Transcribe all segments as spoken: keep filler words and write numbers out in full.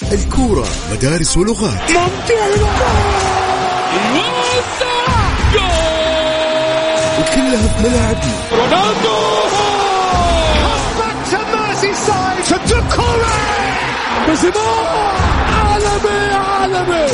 الكورة مدارس ولغات. وكلها في ملاعبنا. رونالدو عالمي عالمي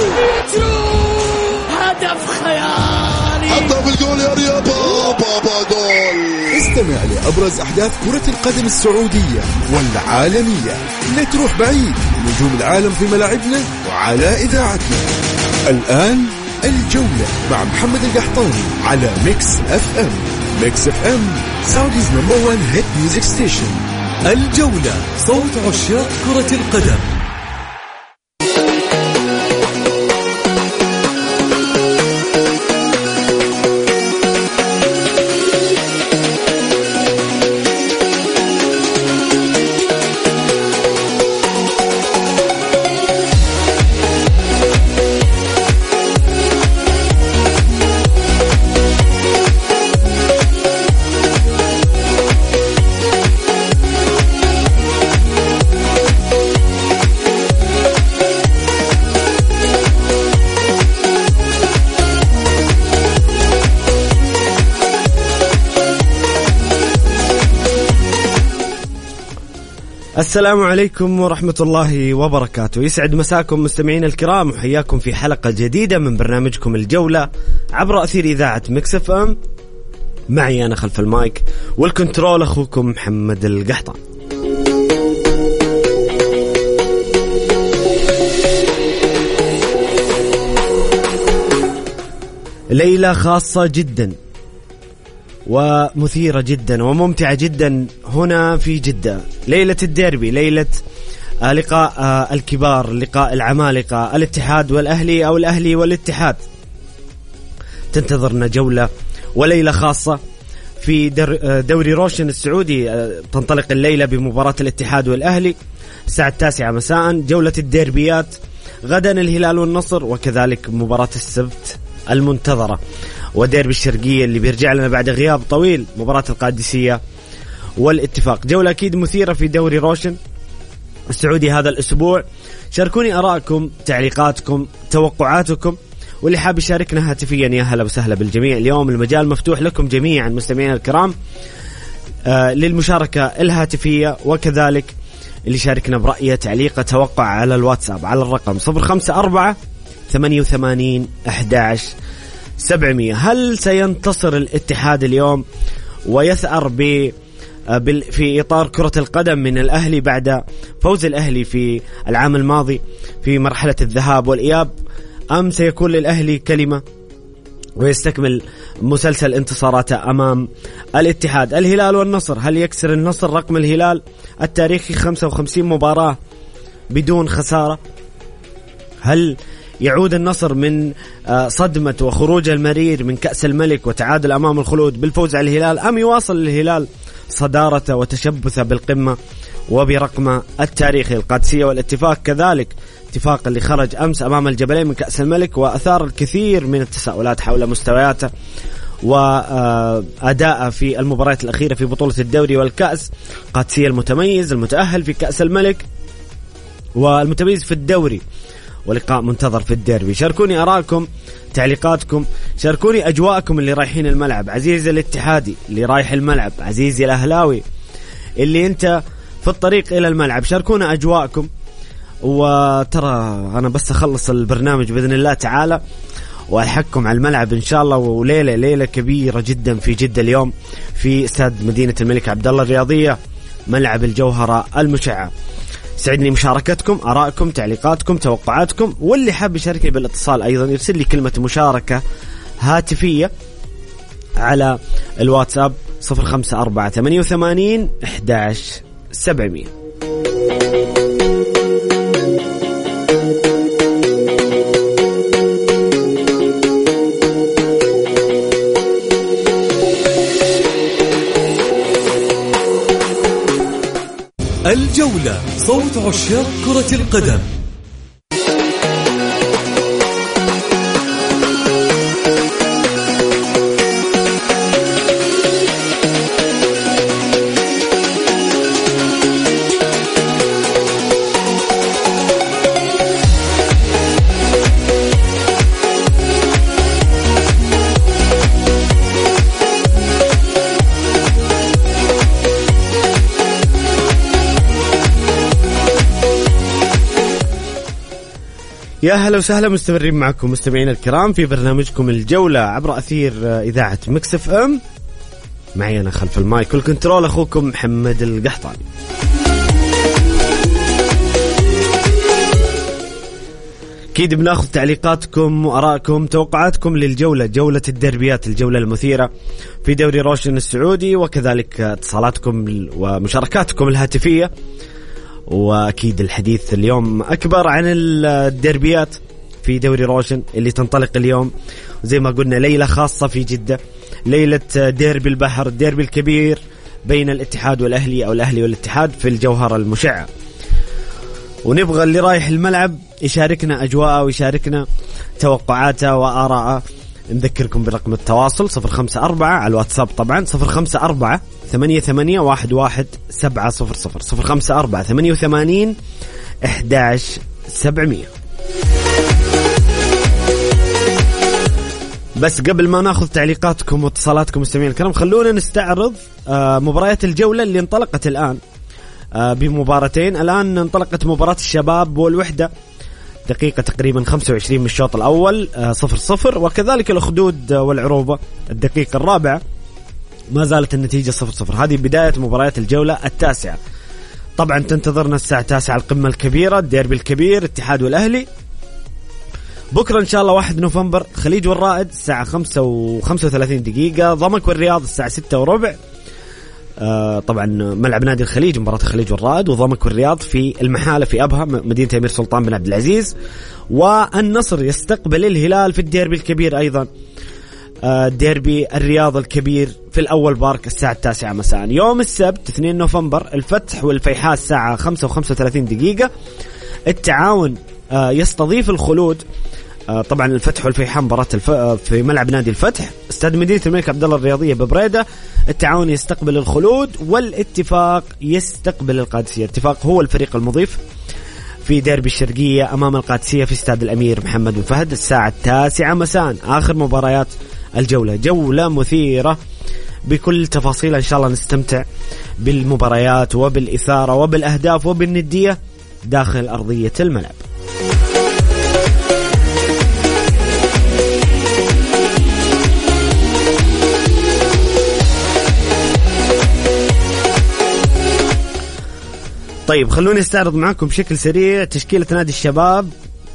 هدف خيالي حطها في الجول يا رياض بابا جول. استمع لأبرز أحداث كرة القدم السعودية والعالمية. لا تروح بعيد، نجوم العالم في ملاعبنا وعلى إذاعتنا. الآن الجولة مع محمد القحطاني على ميكس اف ام. ميكس اف ام سعوديز نمبر وان هيت ميوزك ستيشن. الجولة، صوت عشاق كرة القدم. السلام عليكم ورحمة الله وبركاته. يسعد مساكم مستمعين الكرام، وحياكم في حلقة جديدة من برنامجكم الجولة عبر أثير إذاعة ميكس اف ام. معي أنا خلف المايك والكنترول أخوكم محمد القحطان. ليلة خاصة جدا ومثيرة جدا وممتعة جدا هنا في جدة، ليلة الديربي، ليلة لقاء الكبار، لقاء العمالقة، الاتحاد والأهلي أو الأهلي والاتحاد. تنتظرنا جولة وليلة خاصة في دوري روشن السعودي. تنطلق الليلة بمباراة الاتحاد والأهلي الساعة التاسعة مساء، جولة الديربيات غدا الهلال والنصر، وكذلك مباراة السبت المنتظرة وديربي الشرقية اللي بيرجع لنا بعد غياب طويل، مباراة القادسية والاتفاق. جولة أكيد مثيرة في دوري روشن السعودي هذا الأسبوع. شاركوني آراءكم، تعليقاتكم، توقعاتكم، واللي حاب يشاركنا هاتفيا يا هلا وسهلا بالجميع. اليوم المجال مفتوح لكم جميعا مستمعين الكرام آه للمشاركة الهاتفية، وكذلك اللي شاركنا برأيه، تعليقه، توقع على الواتساب على الرقم صفر خمسة أربعة ثمانية وثمانين أحد عشر سبعمية. هل سينتصر الاتحاد اليوم ويثأر ب في إطار كرة القدم من الأهلي بعد فوز الأهلي في العام الماضي في مرحلة الذهاب والإياب، أم سيكون للأهلي كلمة ويستكمل مسلسل انتصاراته أمام الاتحاد؟ الهلال والنصر، هل يكسر النصر رقم الهلال التاريخي خمسة وخمسين مباراة بدون خسارة؟ هل يعود النصر من صدمة وخروج المرير من كأس الملك وتعادل أمام الخلود بالفوز على الهلال، أم يواصل الهلال صدارته وتشبثه بالقمة وبرقمه التاريخي؟ القادسية والاتفاق كذلك، اتفاق اللي خرج أمس أمام الجبلين من كأس الملك وأثار الكثير من التساؤلات حول مستوياته وأداءه في المباريات الأخيرة في بطولة الدوري والكأس. قادسية المتميز المتأهل في كأس الملك والمتميز في الدوري، ولقاء منتظر في الديربي. شاركوني أراءكم، تعليقاتكم، شاركوني أجواءكم اللي رايحين الملعب، عزيزي الاتحادي اللي رايح الملعب، عزيزي الأهلاوي اللي أنت في الطريق إلى الملعب، شاركونا أجواءكم. وترى أنا بس أخلص البرنامج بإذن الله تعالى وألحقكم على الملعب إن شاء الله، وليلة ليلة كبيرة جدا في جدة اليوم في استاد مدينة الملك عبدالله الرياضية، ملعب الجوهرة المشعة. سعدني مشاركتكم، آرائكم، تعليقاتكم، توقعاتكم، واللي حاب يشاركني بالاتصال أيضا يرسل لي كلمة مشاركة هاتفية على الواتساب صفر خمسة أربعة ثمانية وثمانين أحد عشر سبعمية. الجولة، صوت عشاق كرة القدم. يا هلا وسهلا، مستمرين معكم مستمعين الكرام في برنامجكم الجولة عبر أثير إذاعة ميكس اف ام. معي أنا خلف المايك والكنترول أخوكم محمد القحطاني. أكيد بناخذ تعليقاتكم وآرائكم، توقعاتكم للجولة، جولة الدربيات، الجولة المثيرة في دوري روشن السعودي، وكذلك اتصالاتكم ومشاركاتكم الهاتفية. وأكيد الحديث اليوم أكبر عن الدربيات في دوري روشن اللي تنطلق اليوم، وزي ما قلنا ليلة خاصة في جدة، ليلة ديربي البحر، الديربي الكبير بين الاتحاد والأهلي أو الأهلي والاتحاد في الجوهرة المشعة. ونبغى اللي رايح الملعب يشاركنا أجواءه ويشاركنا توقعاته وآراءه. نذكركم برقم التواصل صفر خمسة أربعة على الواتساب، طبعا صفر خمسة أربعة ثمانية ثمانية واحد واحد سبعة صفر صفر صفر خمسة أربعة ثمانية وثمانين أحد عشر سبعمية. بس قبل ما ناخذ تعليقاتكم واتصالاتكم مستمعين الكرام، خلونا نستعرض مباريات الجولة اللي انطلقت الآن بمباراتين. الآن انطلقت مباراة الشباب والوحدة، دقيقة تقريبا خمسة وعشرين من الشوط الأول صفر صفر، وكذلك الأخدود والعروبة الدقيقة الرابعة ما زالت النتيجة صفر صفر. هذه بداية مباريات الجولة التاسعة. طبعا تنتظرنا الساعة التاسعة القمة الكبيرة، الديربي الكبير، اتحاد والأهلي. بكرة إن شاء الله واحد نوفمبر خليج والرائد الساعة خمسة وخمسة وثلاثين دقيقة، ضمك والرياض الساعة ستة وربع. آه طبعا ملعب نادي الخليج، مباراة الخليج والرائد، وضمك والرياض في المحالة في أبها مدينة أمير سلطان بن عبد العزيز. والنصر يستقبل الهلال في الديربي الكبير أيضا، آه ديربي الرياض الكبير في الأول بارك الساعة التاسعة مساء. يوم السبت اثنين نوفمبر الفتح والفيحاء الساعة خمسة وخمسة وثلاثين دقيقة. التعاون آه يستضيف الخلود. آه طبعا الفتح والفيحاء مباراة الف... في ملعب نادي الفتح استاد مدينة الملك عبد الله الرياضية ببريدة. التعاون يستقبل الخلود، والاتفاق يستقبل القادسية. الاتفاق هو الفريق المضيف في ديربي الشرقية أمام القادسية في استاد الأمير محمد بن فهد الساعة التاسعة مساء. آخر مباريات الجولة، جولة مثيرة بكل تفاصيل، إن شاء الله نستمتع بالمباريات وبالإثارة وبالأهداف وبالندية داخل أرضية الملعب. طيب خلوني استعرض معكم بشكل سريع تشكيلة نادي الشباب.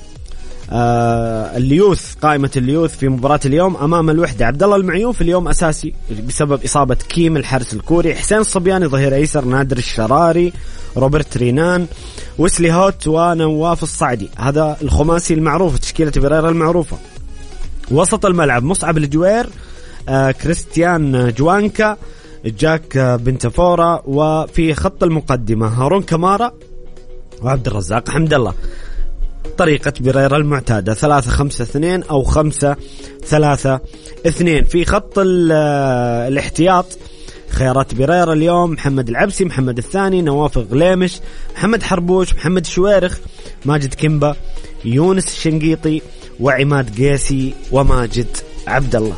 آه اليوث، قائمة اليوث في مباراة اليوم أمام الوحدة. عبد الله المعيوف اليوم أساسي بسبب إصابة كيم الحارس الكوري، حسين الصبياني ظهير أيسر، نادر الشراري، روبرت رينان، ويسلي هوت، ونواف الصعدي. هذا الخماسي المعروف، تشكيلة بريرة المعروفة. وسط الملعب مصعب الجوير، آه كريستيان جوانكا، جاك بنتفورا. وفي خط المقدمة هارون كمارا وعبد الرزاق حمد الله. طريقة بريرة المعتادة ثلاثة خمسة اثنين أو خمسة ثلاثة اثنين. في خط الاحتياط خيارات بريرة اليوم محمد العبسي، محمد الثاني، نواف غليمش، محمد حربوش، محمد شويرخ، ماجد كيمبا، يونس الشنقيطي، وعماد قيسي، وماجد عبد الله.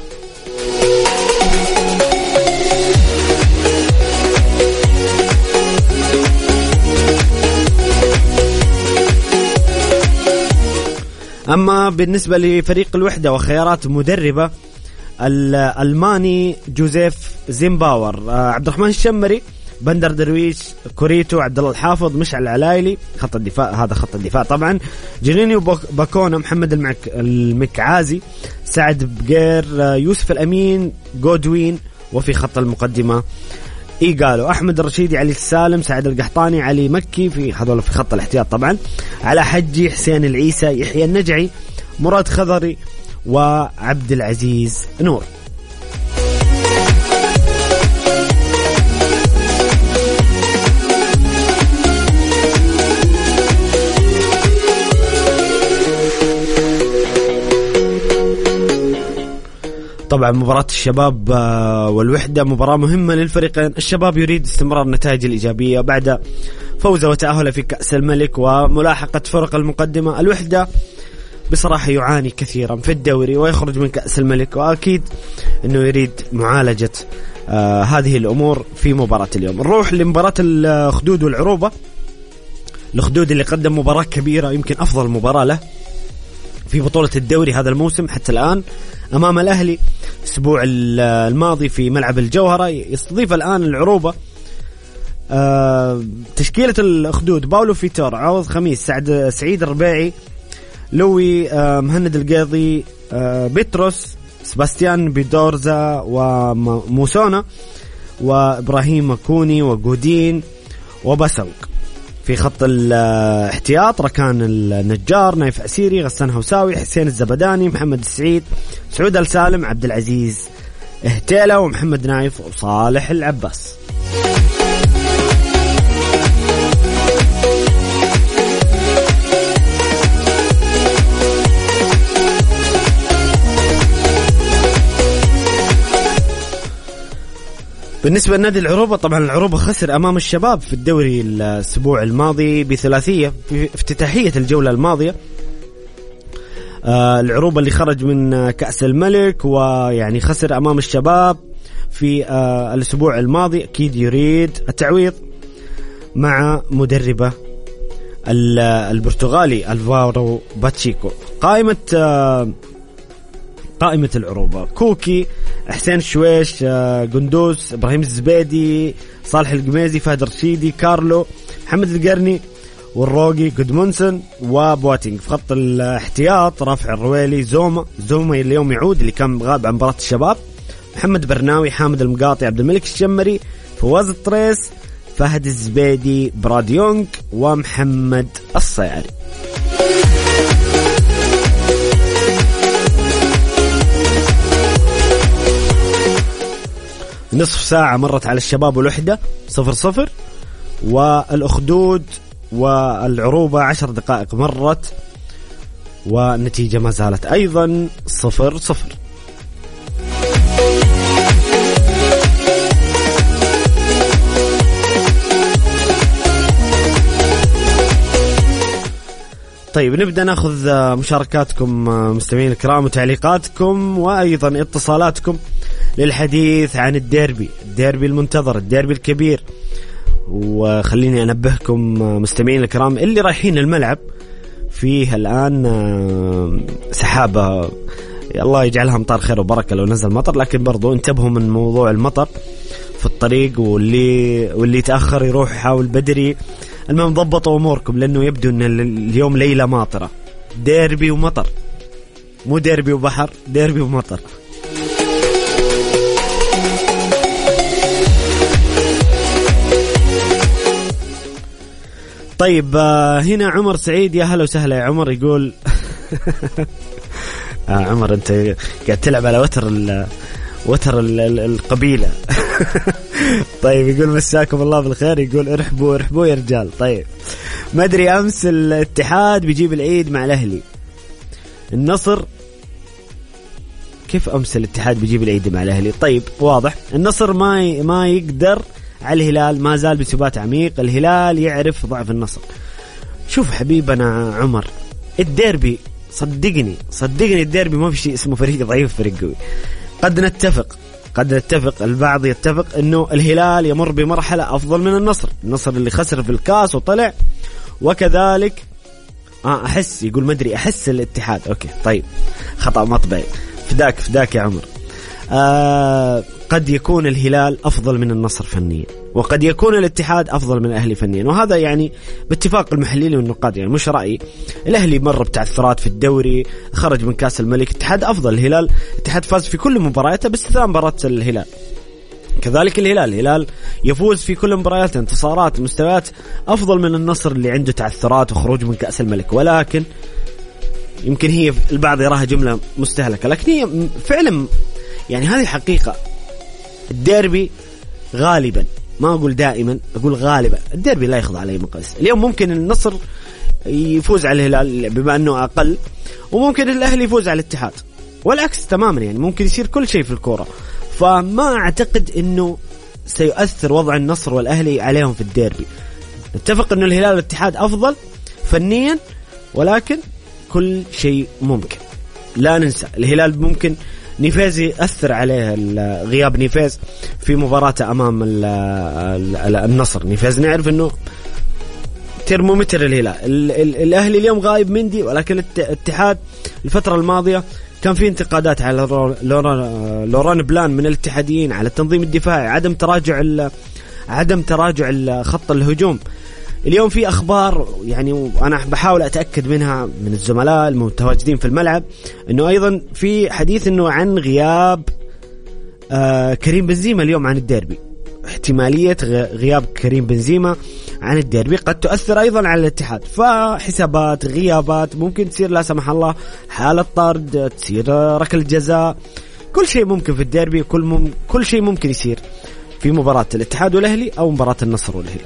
أما بالنسبة لفريق الوحدة وخيارات مدربة، الألماني جوزيف زيمباور، عبد الرحمن الشمري، بندر درويش، كوريتو، عبد الله الحافظ، مشعل العلايلي. خط الدفاع، هذا خط الدفاع طبعا، جنينيو باكونا، محمد المك... المكعازي، سعد بقير، يوسف الأمين، جودوين. وفي خط المقدمة إيقالو، أحمد الرشيدي، علي السالم، سعد القحطاني، علي مكي. في هذول في خط الاحتياط طبعا، على حجي، حسين العيسى، يحيى النجعي، مراد خضري، وعبد العزيز نور. طبعا مباراة الشباب والوحدة مباراة مهمة للفريقين. الشباب يريد استمرار النتائج الإيجابية بعد فوزه وتأهله في كأس الملك وملاحقة فرق المقدمة. الوحدة بصراحة يعاني كثيرا في الدوري ويخرج من كأس الملك، وأكيد أنه يريد معالجة آه هذه الأمور في مباراة اليوم. نروح لمباراة الخدود والعروبة. الخدود اللي قدم مباراة كبيرة، يمكن أفضل مباراة له في بطولة الدوري هذا الموسم حتى الآن أمام الأهلي الأسبوع الماضي في ملعب الجوهرة. يستضيف الآن العروبة أه تشكيلة الأخدود: باولو فيتور، عوض خميس، سعد سعيد الربيعي، لوي أه مهند القاضي، أه بيتروس، سباستيان بيدورزا وموسونا، وإبراهيم كوني وجودين وبسوق. في خط الاحتياط: ركان النجار، نايف عسيري، غسان هوساوي، حسين الزبداني، محمد السعيد، سعود السالم، عبد العزيز اهتيلة، ومحمد نايف، وصالح العباس. بالنسبة لنادي العروبة، طبعا العروبة خسر أمام الشباب في الدوري الأسبوع الماضي بثلاثية في افتتاحية الجولة الماضية. آه العروبة اللي خرج من كأس الملك ويعني خسر أمام الشباب في آه الأسبوع الماضي، أكيد يريد التعويض مع مدربه البرتغالي الفارو باتشيكو. قائمة آه قائمة العروبة: كوكي، حسين شويش، قندوس، إبراهيم الزبيدي، صالح القميزي، فهد رشيدي، كارلو، محمد القرني، والروقي، جودمونسون، وبواتينغ. في خط الاحتياط: رافع الرويلي، زوما زوما اليوم يعود اللي كان غاب عن مباراة الشباب، محمد برناوي، حامد المقاطي، عبد الملك الشمري، فواز الطريس، فهد الزبيدي، براد يونغ، ومحمد الصيعري. نصف ساعة مرت على الشباب والوحدة صفر صفر، والأخدود والعروبة عشر دقائق مرت والنتيجة ما زالت أيضا صفر صفر. طيب نبدأ ناخذ مشاركاتكم مستمعين الكرام وتعليقاتكم وأيضا اتصالاتكم للحديث عن الديربي الديربي المنتظر، الديربي الكبير. وخليني أنبهكم مستمعين الكرام اللي رايحين الملعب فيه الآن سحابة، الله يجعلها مطار خير وبركة لو نزل مطر، لكن برضو انتبهوا من موضوع المطر في الطريق، واللي واللي تأخر يروح يحاول بدري. المهم ضبطوا أموركم لأنه يبدو أن اليوم ليلة ماطرة، ديربي ومطر، مو ديربي وبحر، ديربي ومطر. طيب هنا عمر سعيد، يا هلا وسهلا يا عمر، يقول آه عمر أنت قاعد تلعب على وتر ال وتر ال ال القبيلة. طيب يقول مساكم الله بالخير، يقول ارحبوا ارحبوا يا رجال. طيب ما أدري أمس الاتحاد بيجيب العيد مع الأهلي، النصر كيف أمس الاتحاد بيجيب العيد مع الأهلي؟ طيب واضح النصر ما ما يقدر على الهلال، ما زال بثبات عميق، الهلال يعرف ضعف النصر. شوف حبيبنا عمر، الديربي صدقني صدقني الديربي ما في شيء اسمه فريق ضعيف فريق قوي. قد نتفق قد نتفق البعض يتفق انه الهلال يمر بمرحلة افضل من النصر، النصر اللي خسر في الكاس وطلع، وكذلك آه احس يقول ما ادري احس الاتحاد. اوكي طيب خطأ مطبعي، فداك فداك يا عمر. آه قد يكون الهلال أفضل من النصر فنيا، وقد يكون الاتحاد أفضل من الأهلي فنيا، وهذا يعني باتفاق المحللين والنقاد، يعني مش رأيي. الأهلي مر بتعثرات في الدوري، خرج من كاس الملك، الاتحاد أفضل. الهلال الاتحاد فاز في كل مبارياته باستثناء مباراة الهلال، كذلك الهلال الهلال يفوز في كل مباريات، انتصارات، مستويات أفضل من النصر اللي عنده تعثرات وخروج من كأس الملك. ولكن يمكن هي البعض يراها جملة مستهلكة، لكن هي فعلا يعني هذه حقيقة. الديربي غالبا، ما أقول دائما، أقول غالبا الديربي لا يخضع عليه مقاس. اليوم ممكن النصر يفوز على الهلال بما أنه أقل، وممكن الأهلي يفوز على الاتحاد، والعكس تماما، يعني ممكن يصير كل شيء في الكورة. فما أعتقد أنه سيؤثر وضع النصر والأهلي عليهم في الديربي. نتفق أنه الهلال والاتحاد أفضل فنيا، ولكن كل شيء ممكن. لا ننسى الهلال ممكن نيفيز يأثر عليه غياب نيفيز في مباراة أمام النصر. نيفيز نعرف أنه ترمومتر الهلال. الأهلي اليوم غايب مندي، ولكن الاتحاد الفترة الماضية كان في انتقادات على لوران بلان من الاتحاديين على التنظيم الدفاعي، عدم تراجع عدم تراجع خط الهجوم. اليوم في أخبار يعني أنا بحاول أتأكد منها من الزملاء المتواجدين في الملعب، إنه أيضا في حديث إنه عن غياب آه كريم بنزيما اليوم عن الديربي. احتمالية غياب كريم بنزيما عن الديربي قد تؤثر أيضا على الاتحاد، فحسابات غيابات ممكن تصير لا سمح الله حالة طرد، تصير ركل جزاء، كل شيء ممكن في الديربي، كل مم... كل شيء ممكن يصير في مباراة الاتحاد والأهلي أو مباراة النصر والهلال.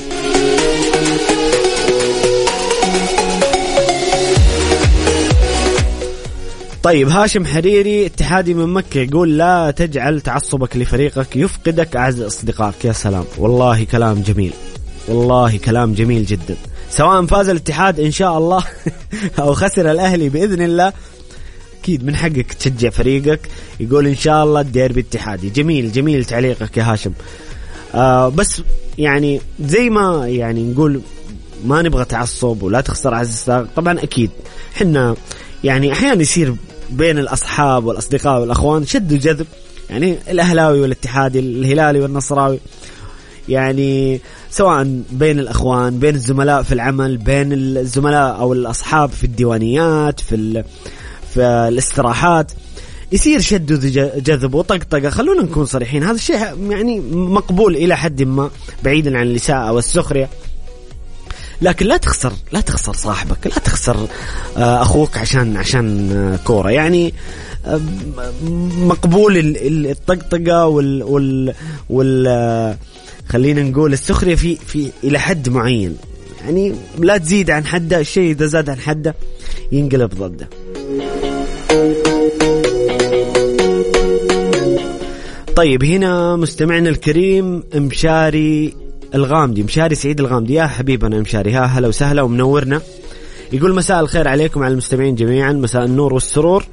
طيب هاشم حريري اتحادي من مكة يقول لا تجعل تعصبك لفريقك يفقدك أعز أصدقائك. يا سلام، والله كلام جميل، والله كلام جميل جدا. سواء فاز الاتحاد إن شاء الله أو خسر الأهلي بإذن الله، أكيد من حقك تشجع فريقك. يقول إن شاء الله الديربي اتحادي. جميل جميل تعليقك يا هاشم. آه بس يعني زي ما يعني نقول ما نبغى تعصب ولا تخسر أعز أصدقائك. طبعا أكيد حنا يعني أحيانا يصير بين الأصحاب والأصدقاء والأخوان شد وجذب، يعني الأهلاوي والاتحادي، الهلالي والنصراوي، يعني سواء بين الأخوان، بين الزملاء في العمل، بين الزملاء أو الأصحاب في الديوانيات، في في الاستراحات، يصير شد وجذب وطقطقة. خلونا نكون صريحين، هذا الشيء يعني مقبول إلى حد ما بعيدا عن الإساءة والسخرية، لكن لا تخسر لا تخسر صاحبك، لا تخسر أخوك عشان عشان كورة. يعني مقبول الطقطقة وال وال وال خلينا نقول السخرية في في إلى حد معين، يعني لا تزيد عن حده. الشيء إذا زاد عن حده ينقلب ضده. طيب هنا مستمعنا الكريم مشاري الغامدي، مشاري سعيد الغامدي. يا حبيبنا مشاري، ها هلا وسهلا ومنورنا. يقول مساء الخير عليكم على المستمعين جميعا، مساء النور والسرور،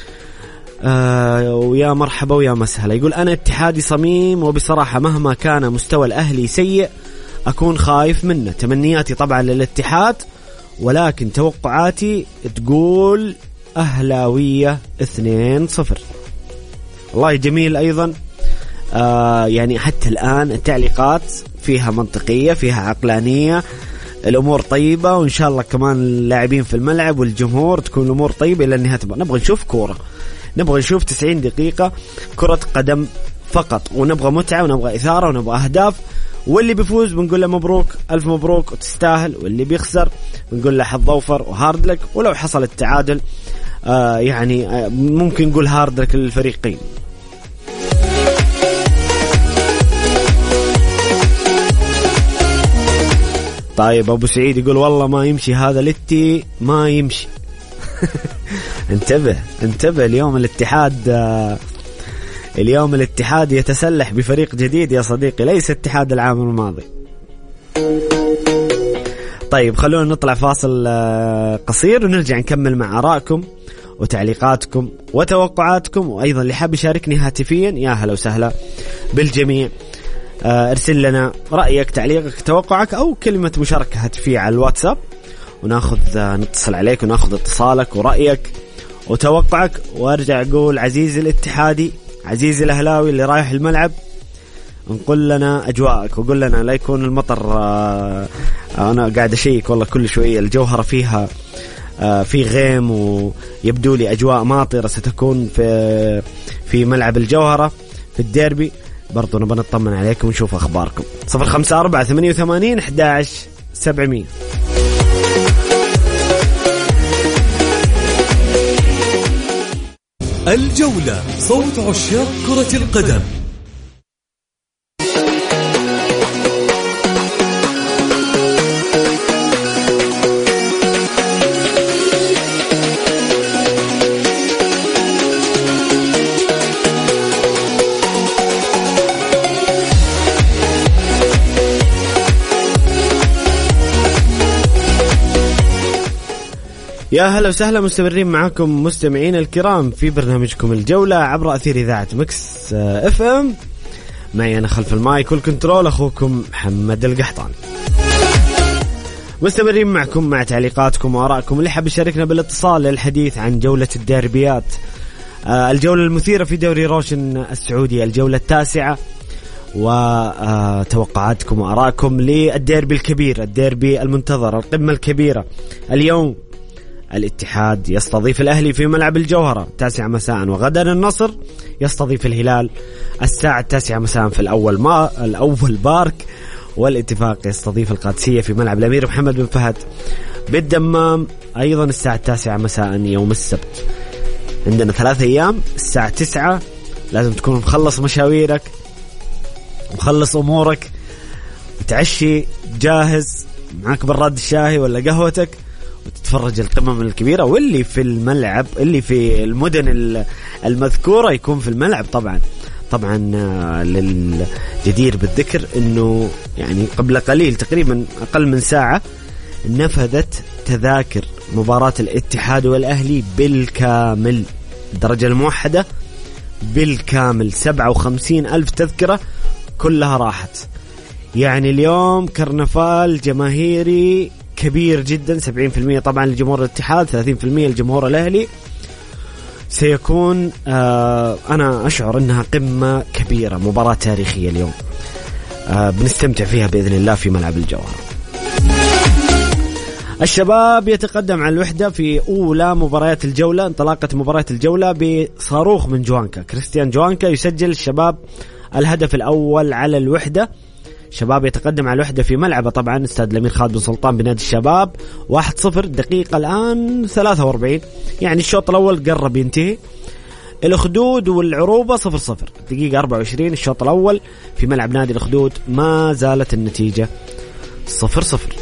آه ويا مرحبا ويا مسهلا. يقول أنا اتحادي صميم، وبصراحة مهما كان مستوى الأهلي سيء أكون خايف منه. تمنياتي طبعا للاتحاد، ولكن توقعاتي تقول أهلاوية اثنين صفر. والله جميل أيضا. آه يعني حتى الآن التعليقات فيها منطقية، فيها عقلانية، الأمور طيبة، وإن شاء الله كمان اللاعبين في الملعب والجمهور تكون الأمور طيبة إلى النهاية. نبغى نشوف كورة، نبغى نشوف تسعين دقيقة كرة قدم فقط، ونبغى متعة ونبغى إثارة ونبغى أهداف. واللي بيفوز بنقول له مبروك، ألف مبروك وتستاهل، واللي بيخسر بنقول له حظ أوفر وهارد لك. ولو حصل التعادل آه يعني آه ممكن نقول هارد لك للفريقين. طيب أبو سعيد يقول والله ما يمشي هذا لتي، ما يمشي. انتبه انتبه، اليوم الاتحاد اليوم الاتحاد يتسلح بفريق جديد يا صديقي، ليس اتحاد العام الماضي. طيب خلونا نطلع فاصل قصير ونرجع نكمل مع آرائكم وتعليقاتكم وتوقعاتكم، وأيضا اللي حاب يشاركني هاتفيا يا هلا وسهلا بالجميع. ارسل لنا رأيك، تعليقك، توقعك، أو كلمة مشاركة هاتفية على الواتساب، وناخذ نتصل عليك وناخذ اتصالك ورأيك وتوقعك. وارجع اقول عزيزي الاتحادي، عزيزي الاهلاوي اللي رايح الملعب، نقول لنا اجواءك، وقول لنا لا يكون المطر. آه انا قاعد اشيك والله كل شويه الجوهره فيها آه في غيم، ويبدو لي اجواء ماطره ستكون في في ملعب الجوهره في الديربي. برضو نبغى نطمن عليكم ونشوف اخباركم. صفر خمسة أربعة ثمانية وثمانين أحد عشر سبعمية. الجولة، صوت عشاق كرة القدم. يا هلا وسهلا، مستمرين معكم مستمعين الكرام في برنامجكم الجولة عبر أثير إذاعة مكس اف ام. معي أنا خلف المايك والكنترول أخوكم محمد القحطان. مستمرين معكم مع تعليقاتكم وآرائكم. اللي حاب يشاركنا بالاتصال للحديث عن جولة الديربيات، آه الجولة المثيرة في دوري روشن السعودي، الجولة التاسعة، وتوقعاتكم وآرائكم للديربي الكبير، الديربي المنتظر، القمة الكبيرة. اليوم الاتحاد يستضيف الأهلي في ملعب الجوهرة تاسعة مساء، وغدا النصر يستضيف الهلال الساعة التاسعة مساء في الأول ما الأول بارك، والاتفاق يستضيف القادسية في ملعب الأمير محمد بن فهد بالدمام أيضا الساعة التاسعة مساء يوم السبت. عندنا ثلاثة أيام، الساعة تسعة لازم تكون مخلص مشاويرك مخلص أمورك، تعشي جاهز معك براد الشاهي ولا قهوتك، وتتفرج القمم الكبيرة. واللي في الملعب، اللي في المدن المذكورة يكون في الملعب. طبعا طبعا للجدير بالذكر أنه يعني قبل قليل تقريبا أقل من ساعة نفذت تذاكر مباراة الاتحاد والأهلي بالكامل، الدرجة الموحدة بالكامل، سبعة وخمسين ألف تذكرة كلها راحت. يعني اليوم كرنفال جماهيري كبير جدا، سبعين بالمئة طبعا لجمهور الاتحاد، ثلاثين بالمئة لجمهور الأهلي. سيكون آه أنا أشعر أنها قمة كبيرة، مباراة تاريخية اليوم آه بنستمتع فيها بإذن الله في ملعب الجوهرة. الشباب يتقدم على الوحدة في أولى مباريات الجولة. انطلاقت مباراة الجولة بصاروخ من جوانكا، كريستيان جوانكا يسجل الشباب الهدف الأول على الوحدة. شباب يتقدم على الوحدة في ملعبه طبعا استاد الأمير خالد بن سلطان بنادي الشباب واحد صفر. دقيقة الآن ثلاثة وأربعين، يعني الشوط الأول قرب ينتهي. الأخدود والعروبة صفر صفر، دقيقة أربعة وعشرين الشوط الأول في ملعب نادي الأخدود، ما زالت النتيجة صفر صفر.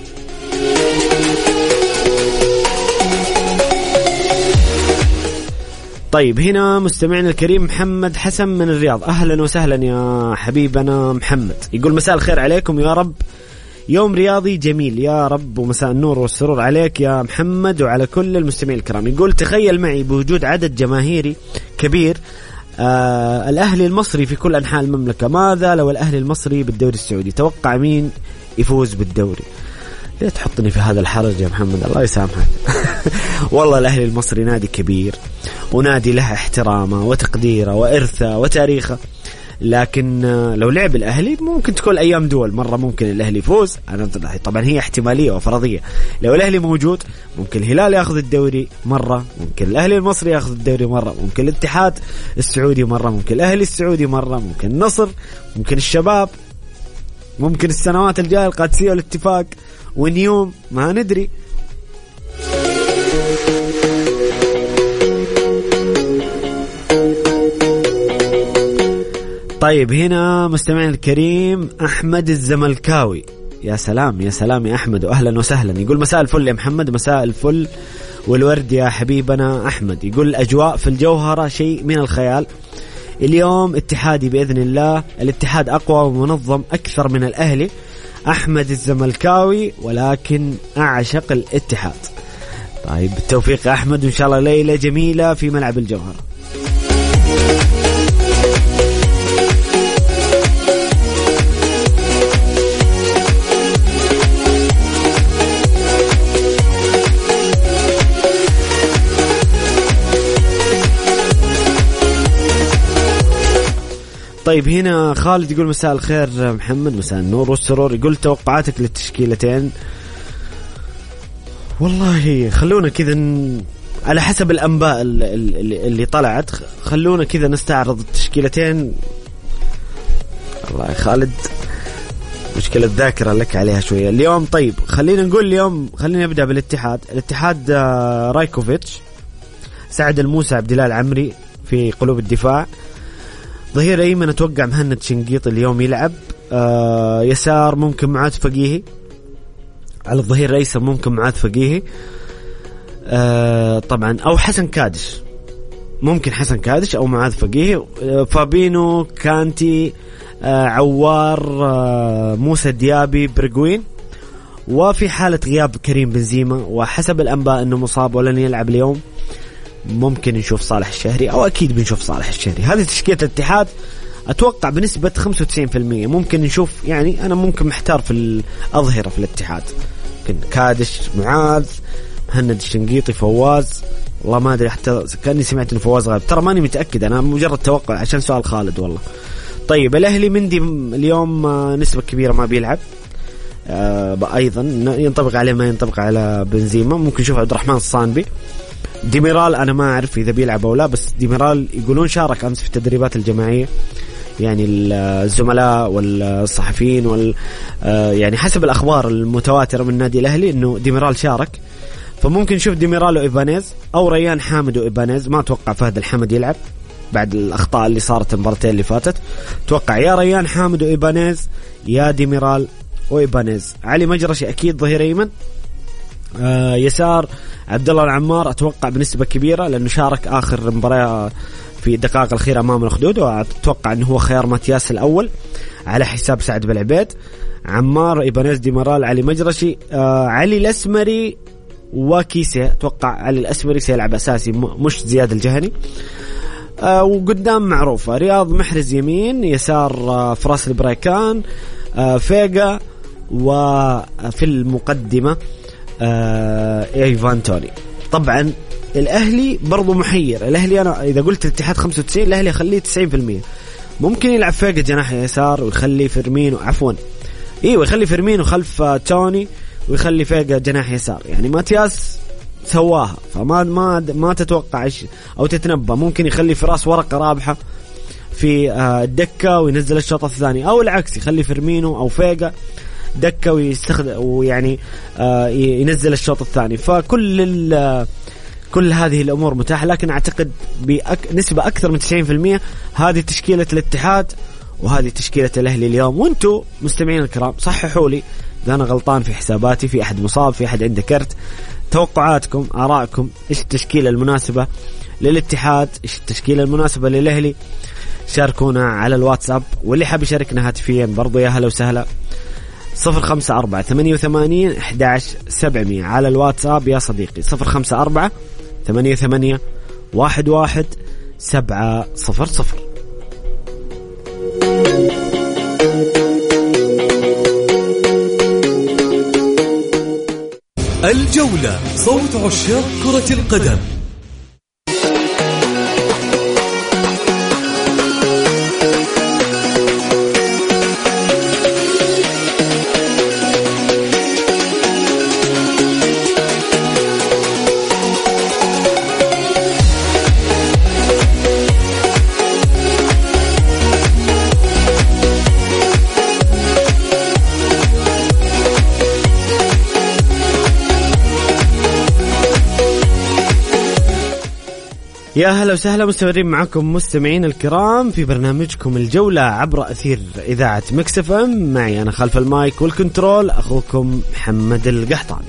طيب هنا مستمعنا الكريم محمد حسن من الرياض، أهلا وسهلا يا حبيبنا محمد. يقول مساء الخير عليكم يا رب، يوم رياضي جميل يا رب، ومساء النور والسرور عليك يا محمد وعلى كل المستمعين الكرام. يقول تخيل معي بوجود عدد جماهيري كبير آه الأهلي المصري في كل أنحاء المملكة، ماذا لو الأهلي المصري بالدوري السعودي؟ توقع مين يفوز بالدوري؟ ليه تحطني في هذا الحرج يا محمد؟ الله يسامحك. والله الأهلي المصري نادي كبير، ونادي له احترامه وتقديره وإرثه وتاريخه، لكن لو لعب الأهلي ممكن تكون أيام دول. مرة ممكن الأهلي يفوز، أنا طبعا هي احتمالية وفرضية. لو الأهلي موجود ممكن الهلال يأخذ الدوري مرة، ممكن الأهلي المصري يأخذ الدوري مرة، ممكن الاتحاد السعودي مرة، ممكن الأهلي السعودي مرة، ممكن النصر، ممكن الشباب، ممكن السنوات الجاية القادسية والاتفاق ونيوم، ما ندري. طيب هنا مستمعنا الكريم أحمد الزملكاوي، يا سلام يا سلام يا أحمد وأهلا وسهلا. يقول مساء الفل يا محمد، مساء الفل والورد يا حبيبنا أحمد. يقول الأجواء في الجوهرة شيء من الخيال، اليوم اتحادي بإذن الله، الاتحاد أقوى ومنظم أكثر من الأهلي. أحمد الزملكاوي ولكن أعشق الاتحاد. طيب بالتوفيق يا أحمد، وإن شاء الله ليلة جميلة في ملعب الجوهرة. طيب هنا خالد يقول مساء الخير محمد، مساء النور والسرور. يقول توقعاتك للتشكيلتين؟ والله خلونا كذا ن... على حسب الأنباء اللي, اللي طلعت، خلونا كذا نستعرض التشكيلتين. والله يا خالد مشكلة الذاكرة لك عليها شوية اليوم. طيب خلينا نقول اليوم، خلينا نبدأ بالاتحاد. الاتحاد رايكوفيتش، سعد الموسى، عبد الله العمري في قلوب الدفاع. ظهير أيمن أتوقع مهند شنقيط اليوم يلعب. آه يسار ممكن معاذ فقيهي، على الظهير الأيسر ممكن معاذ فقيهي آه طبعا، أو حسن كادش، ممكن حسن كادش أو معاذ فقيهي. آه فابينو، كانتي، آه عوار، آه موسى ديابي، برغوين. وفي حالة غياب كريم بنزيما وحسب الأنباء أنه مصاب ولن يلعب اليوم، ممكن نشوف صالح الشهري، أو أكيد بنشوف صالح الشهري. هذه تشكيلة الاتحاد أتوقع بنسبة خمسة وتسعين بالمئة. ممكن نشوف، يعني أنا ممكن محتار في الأظهرة في الاتحاد، ممكن كادش، معاذ، مهند الشنقيطي، فواز، والله ما ادري حتى كاني سمعت انه فواز غايب، ترى ماني متاكد، انا مجرد توقع عشان سؤال خالد والله. طيب الاهلي مندي اليوم نسبه كبيره ما بيلعب، آه ايضا ينطبق عليه ما ينطبق على بنزيما. ممكن نشوف عبد الرحمن الصانبي. ديميرال انا ما اعرف اذا بيلعب او لا، بس ديميرال يقولون شارك امس في التدريبات الجماعيه، يعني الزملاء والصحفيين وال يعني حسب الاخبار المتواتره من النادي الاهلي انه ديميرال شارك، فممكن نشوف ديميرال وإيبانيز أو ريان حامد وإيبانيز. ما أتوقع فهد الحمد يلعب بعد الأخطاء اللي صارت المباراتين اللي فاتت، أتوقع يا ريان حامد وإيبانيز يا ديميرال وإيبانيز. علي مجرشي أكيد ظهير أيمن. آه يسار عبد الله العمار أتوقع بنسبة كبيرة لأنه شارك آخر مباراة في الدقائق الأخيرة أمام الأخدود، وأتوقع أنه هو خيار ماتياس الأول على حساب سعد بالعبيد. عمار، إيبانيز، ديميرال، علي مجرشي. آه علي الأسمري وكيسة، أتوقع علي الأسمري سيلعب أساسي مش زياد الجهني. آه وقدام معروفة رياض محرز يمين، يسار آه فراس البريكان، آه فيجا، وفي المقدمة آه إيفان توني. طبعا الأهلي برضو محير. الأهلي أنا إذا قلت الاتحاد خمسة وتسعين الأهلي أخليه تسعين بالمية. ممكن يلعب فيجا جناح يسار ويخلي فيرمينو عفوا إيه يخلي فيرمينو خلف آه توني ويخلي فيجا جناح يسار. يعني ماتياس سواها، فما ما ما تتوقع او تتنبأ. ممكن يخلي فراس ورقة رابحة في الدكة وينزل الشوط الثاني، او العكس يخلي فيرمينو او فيجا دكة ويستخدم ويعني ينزل الشوط الثاني. فكل كل هذه الامور متاحة، لكن اعتقد بنسبة اكثر من تسعين بالمية هذه تشكيلة الاتحاد وهذه تشكيلة الاهلي اليوم. وانتم مستمعين الكرام صححوا لي إذا أنا غلطان في حساباتي، في أحد مصاب، في أحد عنده كرت. توقعاتكم، آرائكم، إيش التشكيلة المناسبة للاتحاد، إيش التشكيلة المناسبة للأهلي؟ شاركونا على الواتساب، واللي حاب يشاركنا هاتفيا برضو يا هلا وسهلا. صفر خمسة أربعة ثمانية وثمانين أحد عشر سبعمية على الواتساب يا صديقي. صفر خمسة أربعة ثمانية ثمانية واحد واحد سبعة صفر صفر. الجولة، صوت عشاق كرة القدم. يا هلا وسهلا، مستمرين معكم مستمعين الكرام في برنامجكم الجولة عبر أثير إذاعة ميكس إف إم. معي أنا خلف المايك والكنترول أخوكم محمد القحطاني.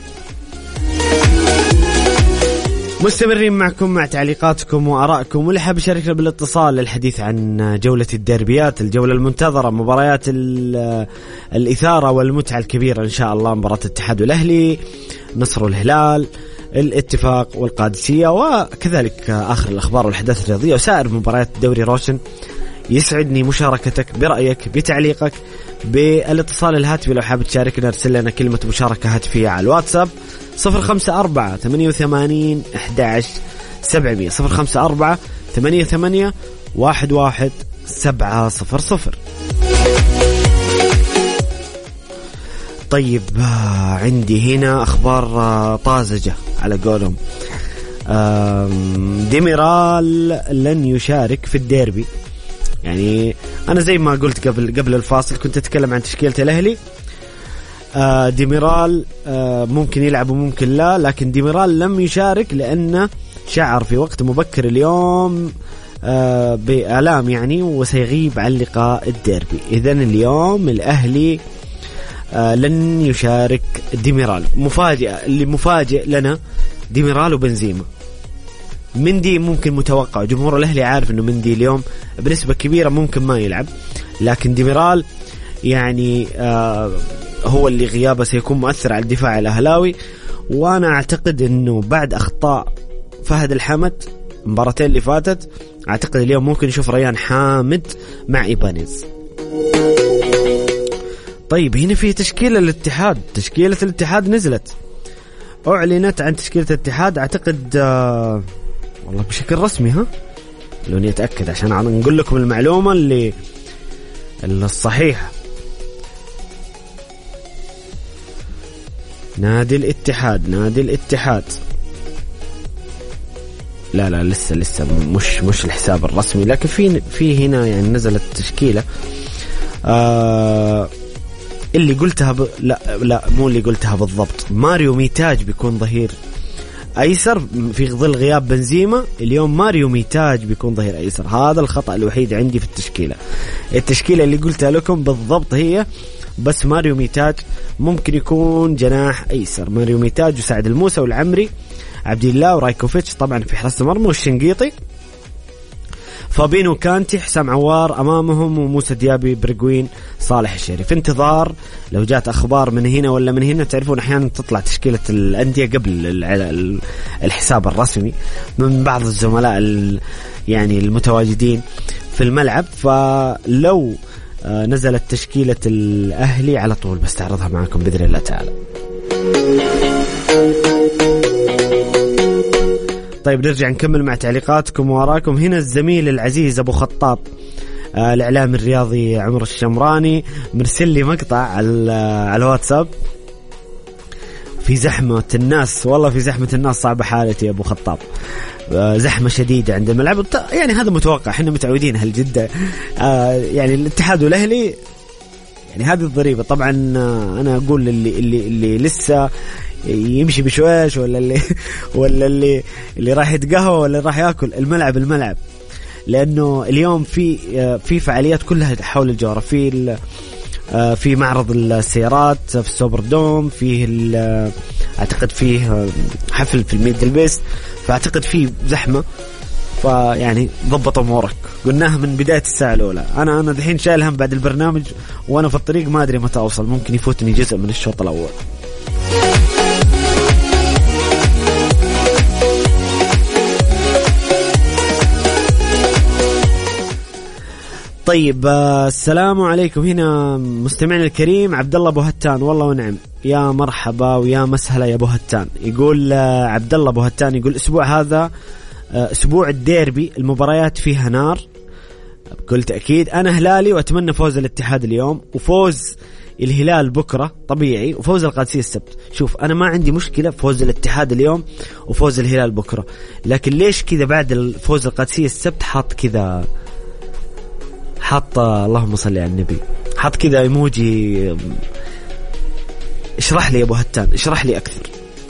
مستمرين معكم مع تعليقاتكم وآرائكم، واللي حاب يشاركنا بالاتصال للحديث عن جولة الديربيات، الجولة المنتظرة، مباريات الإثارة والمتعة الكبيرة إن شاء الله، مباراة الاتحاد والأهلي، نصر والهلال، الاتفاق والقادسية، وكذلك آخر الأخبار والأحداث الرياضية وسائر مباريات دوري روشن. يسعدني مشاركتك برأيك، بتعليقك، بالاتصال الهاتفي. لو حابب تشاركنا ارسل لنا كلمة مشاركة هاتفية على الواتساب صفر خمسة أربعة ثمانية وثمانين أحد عشر سبعمية صفر خمسة أربعة ثمانية ثمانية واحد واحد سبعة صفر صفر. طيب عندي هنا أخبار طازجة على قولهم. ديميرال لن يشارك في الديربي. يعني أنا زي ما قلت قبل قبل الفاصل كنت أتكلم عن تشكيلة الأهلي. ديميرال ممكن يلعب وممكن لا، لكن ديميرال لم يشارك لأنه شعر في وقت مبكر اليوم بآلام يعني، وسيغيب عن لقاء الديربي. إذن اليوم الأهلي لن يشارك ديميرال. مفاجأة اللي مفاجئ لنا ديميرال وبنزيما. مندي ممكن متوقع، جمهور الأهلي عارف أنه مندي اليوم بنسبة كبيرة ممكن ما يلعب، لكن ديميرال يعني آه هو اللي غيابه سيكون مؤثر على الدفاع الأهلاوي. وأنا أعتقد أنه بعد أخطاء فهد الحمد مباراتين اللي فاتت، أعتقد اليوم ممكن نشوف ريان حامد مع إيبانيز. طيب هنا في تشكيلة الاتحاد، تشكيلة الاتحاد نزلت، أعلنت عن تشكيلة الاتحاد أعتقد آه والله بشكل رسمي. ها لوني أتأكد عشان نقول لكم المعلومة اللي الصحيحة. نادي الاتحاد، نادي الاتحاد لا لا لسه لسه مش مش الحساب الرسمي، لكن في في هنا يعني نزلت تشكيلة آه اللي قلتها ب... لا لا مو اللي قلتها بالضبط. ماريو ميتاج بيكون ظهير أيسر في ظل غياب بنزيما. اليوم ماريو ميتاج بيكون ظهير أيسر، هذا الخطأ الوحيد عندي في التشكيلة. التشكيلة اللي قلتها لكم بالضبط هي بس ماريو ميتاج ممكن يكون جناح أيسر. ماريو ميتاج وسعد الموسى والعمري، عبد الله ورايكوفيتش طبعا في حراسة المرمى، والشنقيطي، فابينو كانتي، حسام عوار أمامهم، وموسى ديابي، برغوين، صالح الشريف. في انتظار لو جات أخبار من هنا ولا من هنا. تعرفون أحيانا تطلع تشكيلة الأندية قبل الحساب الرسمي من بعض الزملاء يعني المتواجدين في الملعب، فلو نزلت تشكيلة الأهلي على طول بستعرضها معكم بإذن الله تعالى. طيب نرجع نكمل مع تعليقاتكم وراكم. هنا الزميل العزيز أبو خطاب آه الإعلام الرياضي عمر الشمراني مرسل لي مقطع على على الواتساب في زحمة الناس. والله في زحمة الناس صعبة حالتي يا أبو خطاب، آه زحمة شديدة عند الملعب، يعني هذا متوقع، احنا متعودين هالجدة آه يعني الاتحاد والأهلي يعني هذه الضريبة. طبعا آه أنا أقول اللي اللي اللي لسه يمشي بشويش ولا اللي ولا اللي اللي راح يتقهوى ولا راح ياكل الملعب الملعب لأنه اليوم في في فعاليات كلها حول الجوهرة. في في معرض السيارات في السوبر دوم، فيه أعتقد فيه حفل في الميدل بيست، فأعتقد فيه زحمة. فيعني ضبط أمورك، قلناها من بداية الساعة الأولى. أنا أنا دحين شايل هم بعد البرنامج وأنا في الطريق، ما أدري متى أوصل، ممكن يفوتني جزء من الشوط الأول. طيب آه السلام عليكم. هنا مستمعنا الكريم عبد الله ابو هتان، والله ونعم، يا مرحبا ويا مسهلا يا ابو هتان. يقول آه عبد الله ابو هتان يقول اسبوع هذا آه اسبوع الديربي، المباريات فيها نار بكل تاكيد. انا هلالي واتمنى فوز الاتحاد اليوم وفوز الهلال بكره طبيعي، وفوز القادسية السبت. شوف انا ما عندي مشكله فوز الاتحاد اليوم وفوز الهلال بكره، لكن ليش كذا بعد فوز القادسية السبت حاط كذا، حط اللهم صل على النبي، حط كذا ايموجي؟ اشرح لي يا ابو هتان، اشرح لي اكثر.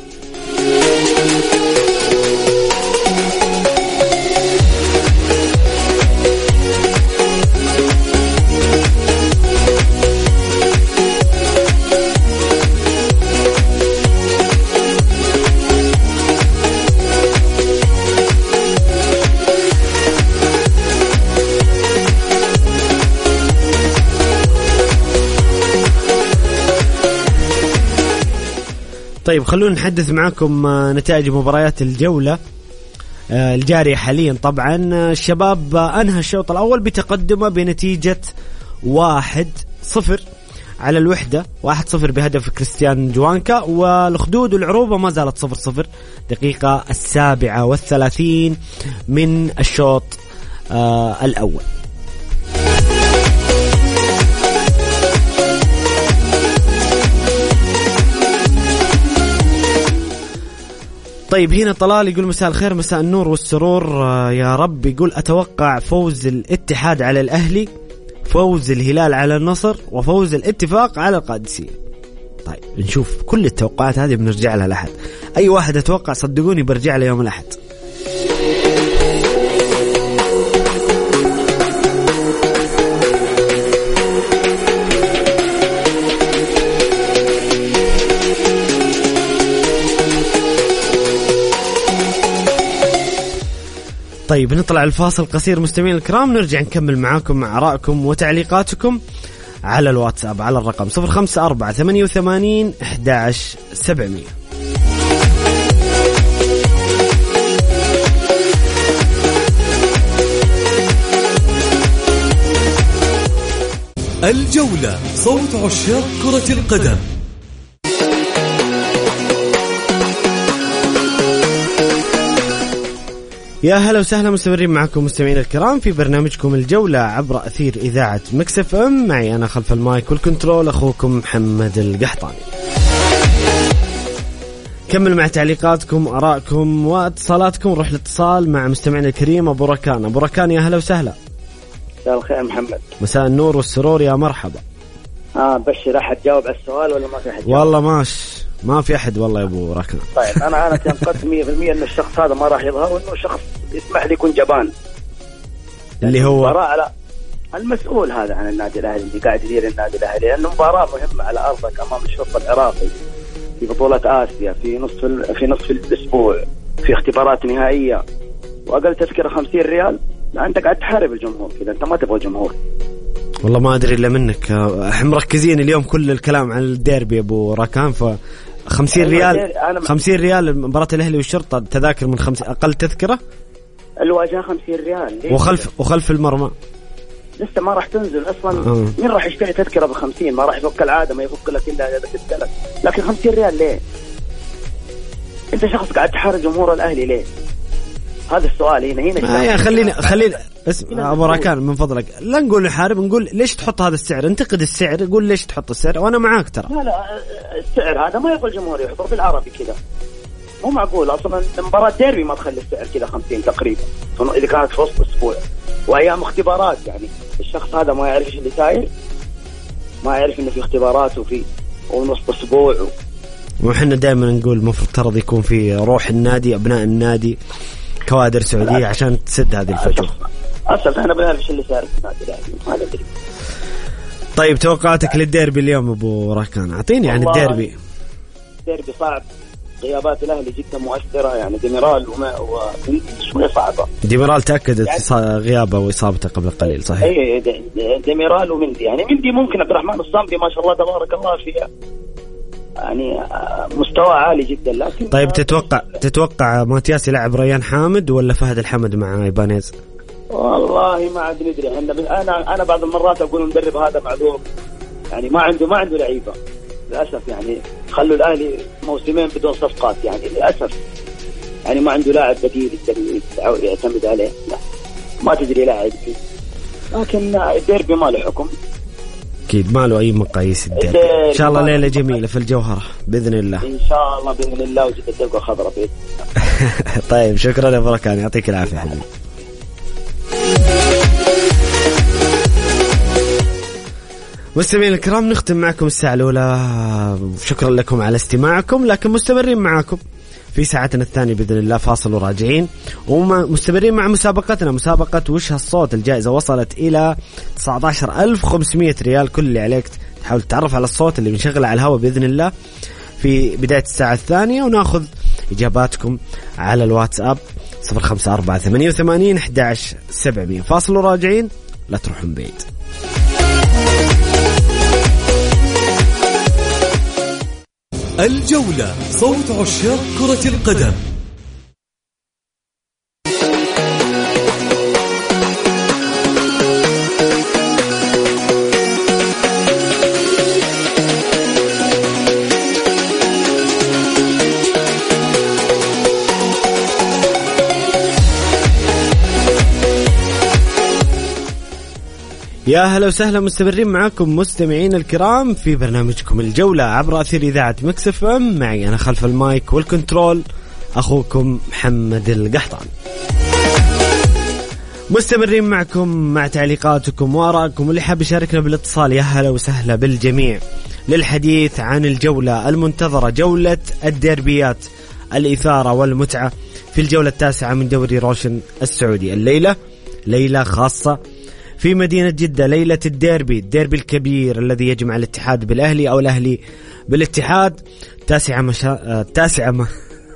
طيب خلونا نحدث معكم نتائج مباريات الجولة الجارية حاليا. طبعا الشباب أنهى الشوط الأول بتقدمه بنتيجة واحد صفر على الوحدة، واحد صفر بهدف كريستيان جوانكا، والخدود والعروبة ما زالت صفر صفر دقيقة السابعة والثلاثين من الشوط الأول. طيب هنا طلال يقول مساء الخير، مساء النور والسرور يا رب. يقول أتوقع فوز الاتحاد على الأهلي، فوز الهلال على النصر، وفوز الاتفاق على القادسية. طيب نشوف كل التوقعات هذه بنرجع لها الأحد، أي واحد أتوقع صدقوني برجع له يوم الأحد. طيب نطلع الفاصل قصير مستمعين الكرام، نرجع نكمل معاكم مع آرائكم وتعليقاتكم على الواتساب على الرقم صفر خمسة أربعة ثمانية وثمانين أحد عشر سبعمية. الجولة، صوت عشاق كرة القدم. يا هلا وسهلا، مستمرين معكم مستمعين الكرام في برنامجكم الجولة عبر أثير إذاعة ميكس اف ام. معي أنا خلف المايك والكنترول أخوكم محمد القحطاني. كمل مع تعليقاتكم، آرائكم واتصالاتكم. نروح الاتصال مع مستمعنا الكريم أبو ركان. أبو ركان يا هلا وسهلا. مساء الخير محمد. مساء النور والسرور، يا مرحبا. اه بشر احد جاوب على السؤال ولا ما في احد؟ والله ماش ما في احد والله يا ابو ركان. طيب انا انا تنقدت مية بالمية ان الشخص هذا ما راح يظهر، وانه شخص يسمح لي يكون جبان. اللي هو مباراة على المسؤول هذا عن النادي الاهلي اللي قاعد يدير النادي الاهلي، لانه مباراة مهمة على ارضك امام الشرطة العراقي في بطولة اسيا في نصف في نصف الاسبوع، في اختبارات نهائية، واقل تذكرة خمسين ريال. انت قاعد تحارب الجمهور كذا، انت ما تبغى الجمهور. والله ما أدري إلا منك، احنا مركزين اليوم كل الكلام عن الديربي أبو راكان. ف خمسين ريال خمسين ريال مباراة الأهلي والشرطة، تذاكر من خمس أقل تذكرة الواجهة خمسين ريال، وخلف وخلف المرمى لسه ما راح تنزل أصلا. آه. مين راح يشتري تذكرة بخمسين؟ ما راح يفك العادة، ما يفك لك إلا إذا تذكرة. لكن خمسين ريال ليه؟ أنت شخص قاعد تحارب جمهور الأهلي ليه؟ هذا السؤال هنا هنا. آه خلينا خلينا اسمع أبو راكان من فضلك، لا نقول نحارب، نقول ليش تحط هذا السعر، انتقد السعر، قول ليش تحط السعر وأنا معاك ترى. لا لا السعر هذا ما يبغى الجمهور يحضر بالعربي كذا، مو معقول. أصلا مباراة ديربي ما تخلي السعر كذا خمسين تقريبا إذا كانت في وسط أسبوع وأيام اختبارات. يعني الشخص هذا ما يعرف إيش اللي صاير، ما يعرف إنه في اختبارات وفي ونص أسبوع. وحنا دائما نقول مفترض يكون في روح النادي، أبناء النادي، كوادر سعودية عشان تسد هذه الفجوة. أصلا احنا بنعرف ايش اللي صار في النادي الاهلي، ما ندري. طيب توقعاتك للديربي اليوم ابو راكان؟ اعطيني عن الديربي. الديربي صعب، غيابات الاهلي جدا مؤثرة، يعني ديميرال وما شوية صعبة. ديميرال تأكدت يعني غيابه وإصابته قبل قليل صحيح؟ اي ديميرال ومندي، يعني مندي ممكن عبد الرحمن الصامدي ما شاء الله تبارك الله فيها يعني مستوى عالي جدا. لكن طيب تتوقع تتوقع ماتياس يلعب ريان حامد ولا فهد الحمد مع إيبانيز؟ والله ما عاد ندري. انا انا بعض المرات اقول المدرب هذا معذور، يعني ما عنده ما عنده لعيبه للاسف. يعني خلوا الاهلي موسمين بدون صفقات يعني للاسف، يعني ما عنده لاعب بديل يعتمد عليه. لا ما تدري لاعب، لكن الديربي ما له حكم أكيد، ما له أي مقاييس الديربي. إن شاء الله ليلة جميلة في الجوهرة بإذن الله. إن شاء الله بإذن الله، وجدت الدرجة خضراء بإذن الله. طيب شكرا يا بركان، يعطيك العافية حبيبي. مستمعين الكرام، نختم معكم الساعة الأولى، شكرا لكم على استماعكم، لكن مستمرين معكم في ساعتنا الثانية بإذن الله، فاصل وراجعين، ومستمرين مع مسابقتنا، مسابقة وش هالصوت. الجائزة وصلت إلى تسعة عشر ألف وخمسمائة ريال. كل اللي عليك تحاول تتعرف على الصوت اللي بنشغله على الهواء بإذن الله في بداية الساعة الثانية، ونأخذ إجاباتكم على الواتساب صفر خمسة أربعة ثمانية وثمانين أحد عشر سبعمائة. فاصل وراجعين، لا تروحون بعيد. الجولة، صوت عشاق كرة القدم. يا هلا وسهلا، مستمرين معاكم مستمعين الكرام في برنامجكم الجولة عبر أثير إذاعة ميكس اف ام. معي أنا خلف المايك والكنترول أخوكم محمد القحطاني. مستمرين معكم مع تعليقاتكم وآرائكم، واللي حاب يشاركنا بالاتصال يا هلا وسهلا بالجميع للحديث عن الجولة المنتظرة، جولة الديربيات، الإثارة والمتعة في الجولة التاسعة من دوري روشن السعودي. الليلة ليلة خاصة في مدينة جدة، ليلة الديربي، الديربي الكبير الذي يجمع الاتحاد بالأهلي أو الأهلي بالاتحاد. تاسعة مشا... التاسعة م...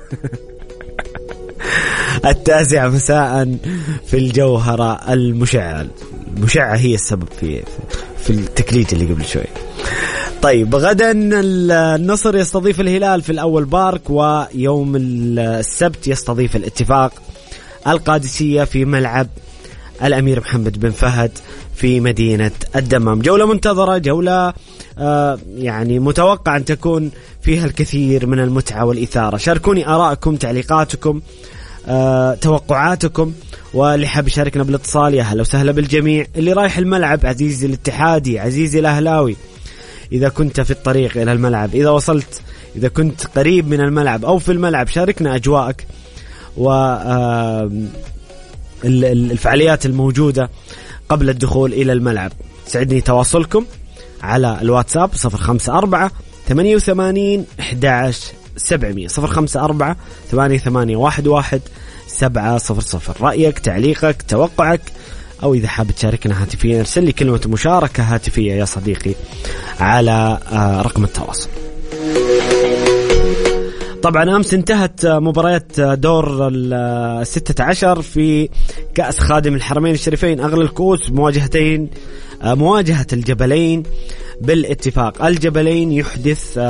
التاسعة مساء في الجوهرة المشعة. المشعة هي السبب في في التكليج اللي قبل شوي. طيب غدا النصر يستضيف الهلال في الأول بارك، ويوم السبت يستضيف الاتفاق القادسية في ملعب الأمير محمد بن فهد في مدينة الدمام. جولة منتظرة، جولة آه يعني متوقع أن تكون فيها الكثير من المتعة والإثارة. شاركوني آراءكم، تعليقاتكم، آه توقعاتكم، واللي حاب يشاركنا بالاتصال يا هلا وسهلا بالجميع. اللي رايح الملعب عزيزي الاتحادي، عزيزي الأهلاوي، إذا كنت في الطريق إلى الملعب، إذا وصلت، إذا كنت قريب من الملعب أو في الملعب، شاركنا أجواءك والفعاليات الموجودة قبل الدخول إلى الملعب. سعدني تواصلكم على الواتساب صفر خمسة أربعة ثمانية وثمانين أحد عشر سبعمية صفر خمسة أربعة ثمانية ثمانية واحد واحد سبعة صفر صفر. رأيك، تعليقك، توقعك، أو إذا حاب تشاركنا هاتفيا ارسل لي كلمة مشاركة هاتفية يا صديقي على رقم التواصل. طبعا أمس انتهت مباريات دور الستة عشر في كأس خادم الحرمين الشريفين أغلى الكؤوس، مواجهتين، مواجهة الجبلين بالاتفاق. الجبلين يحدث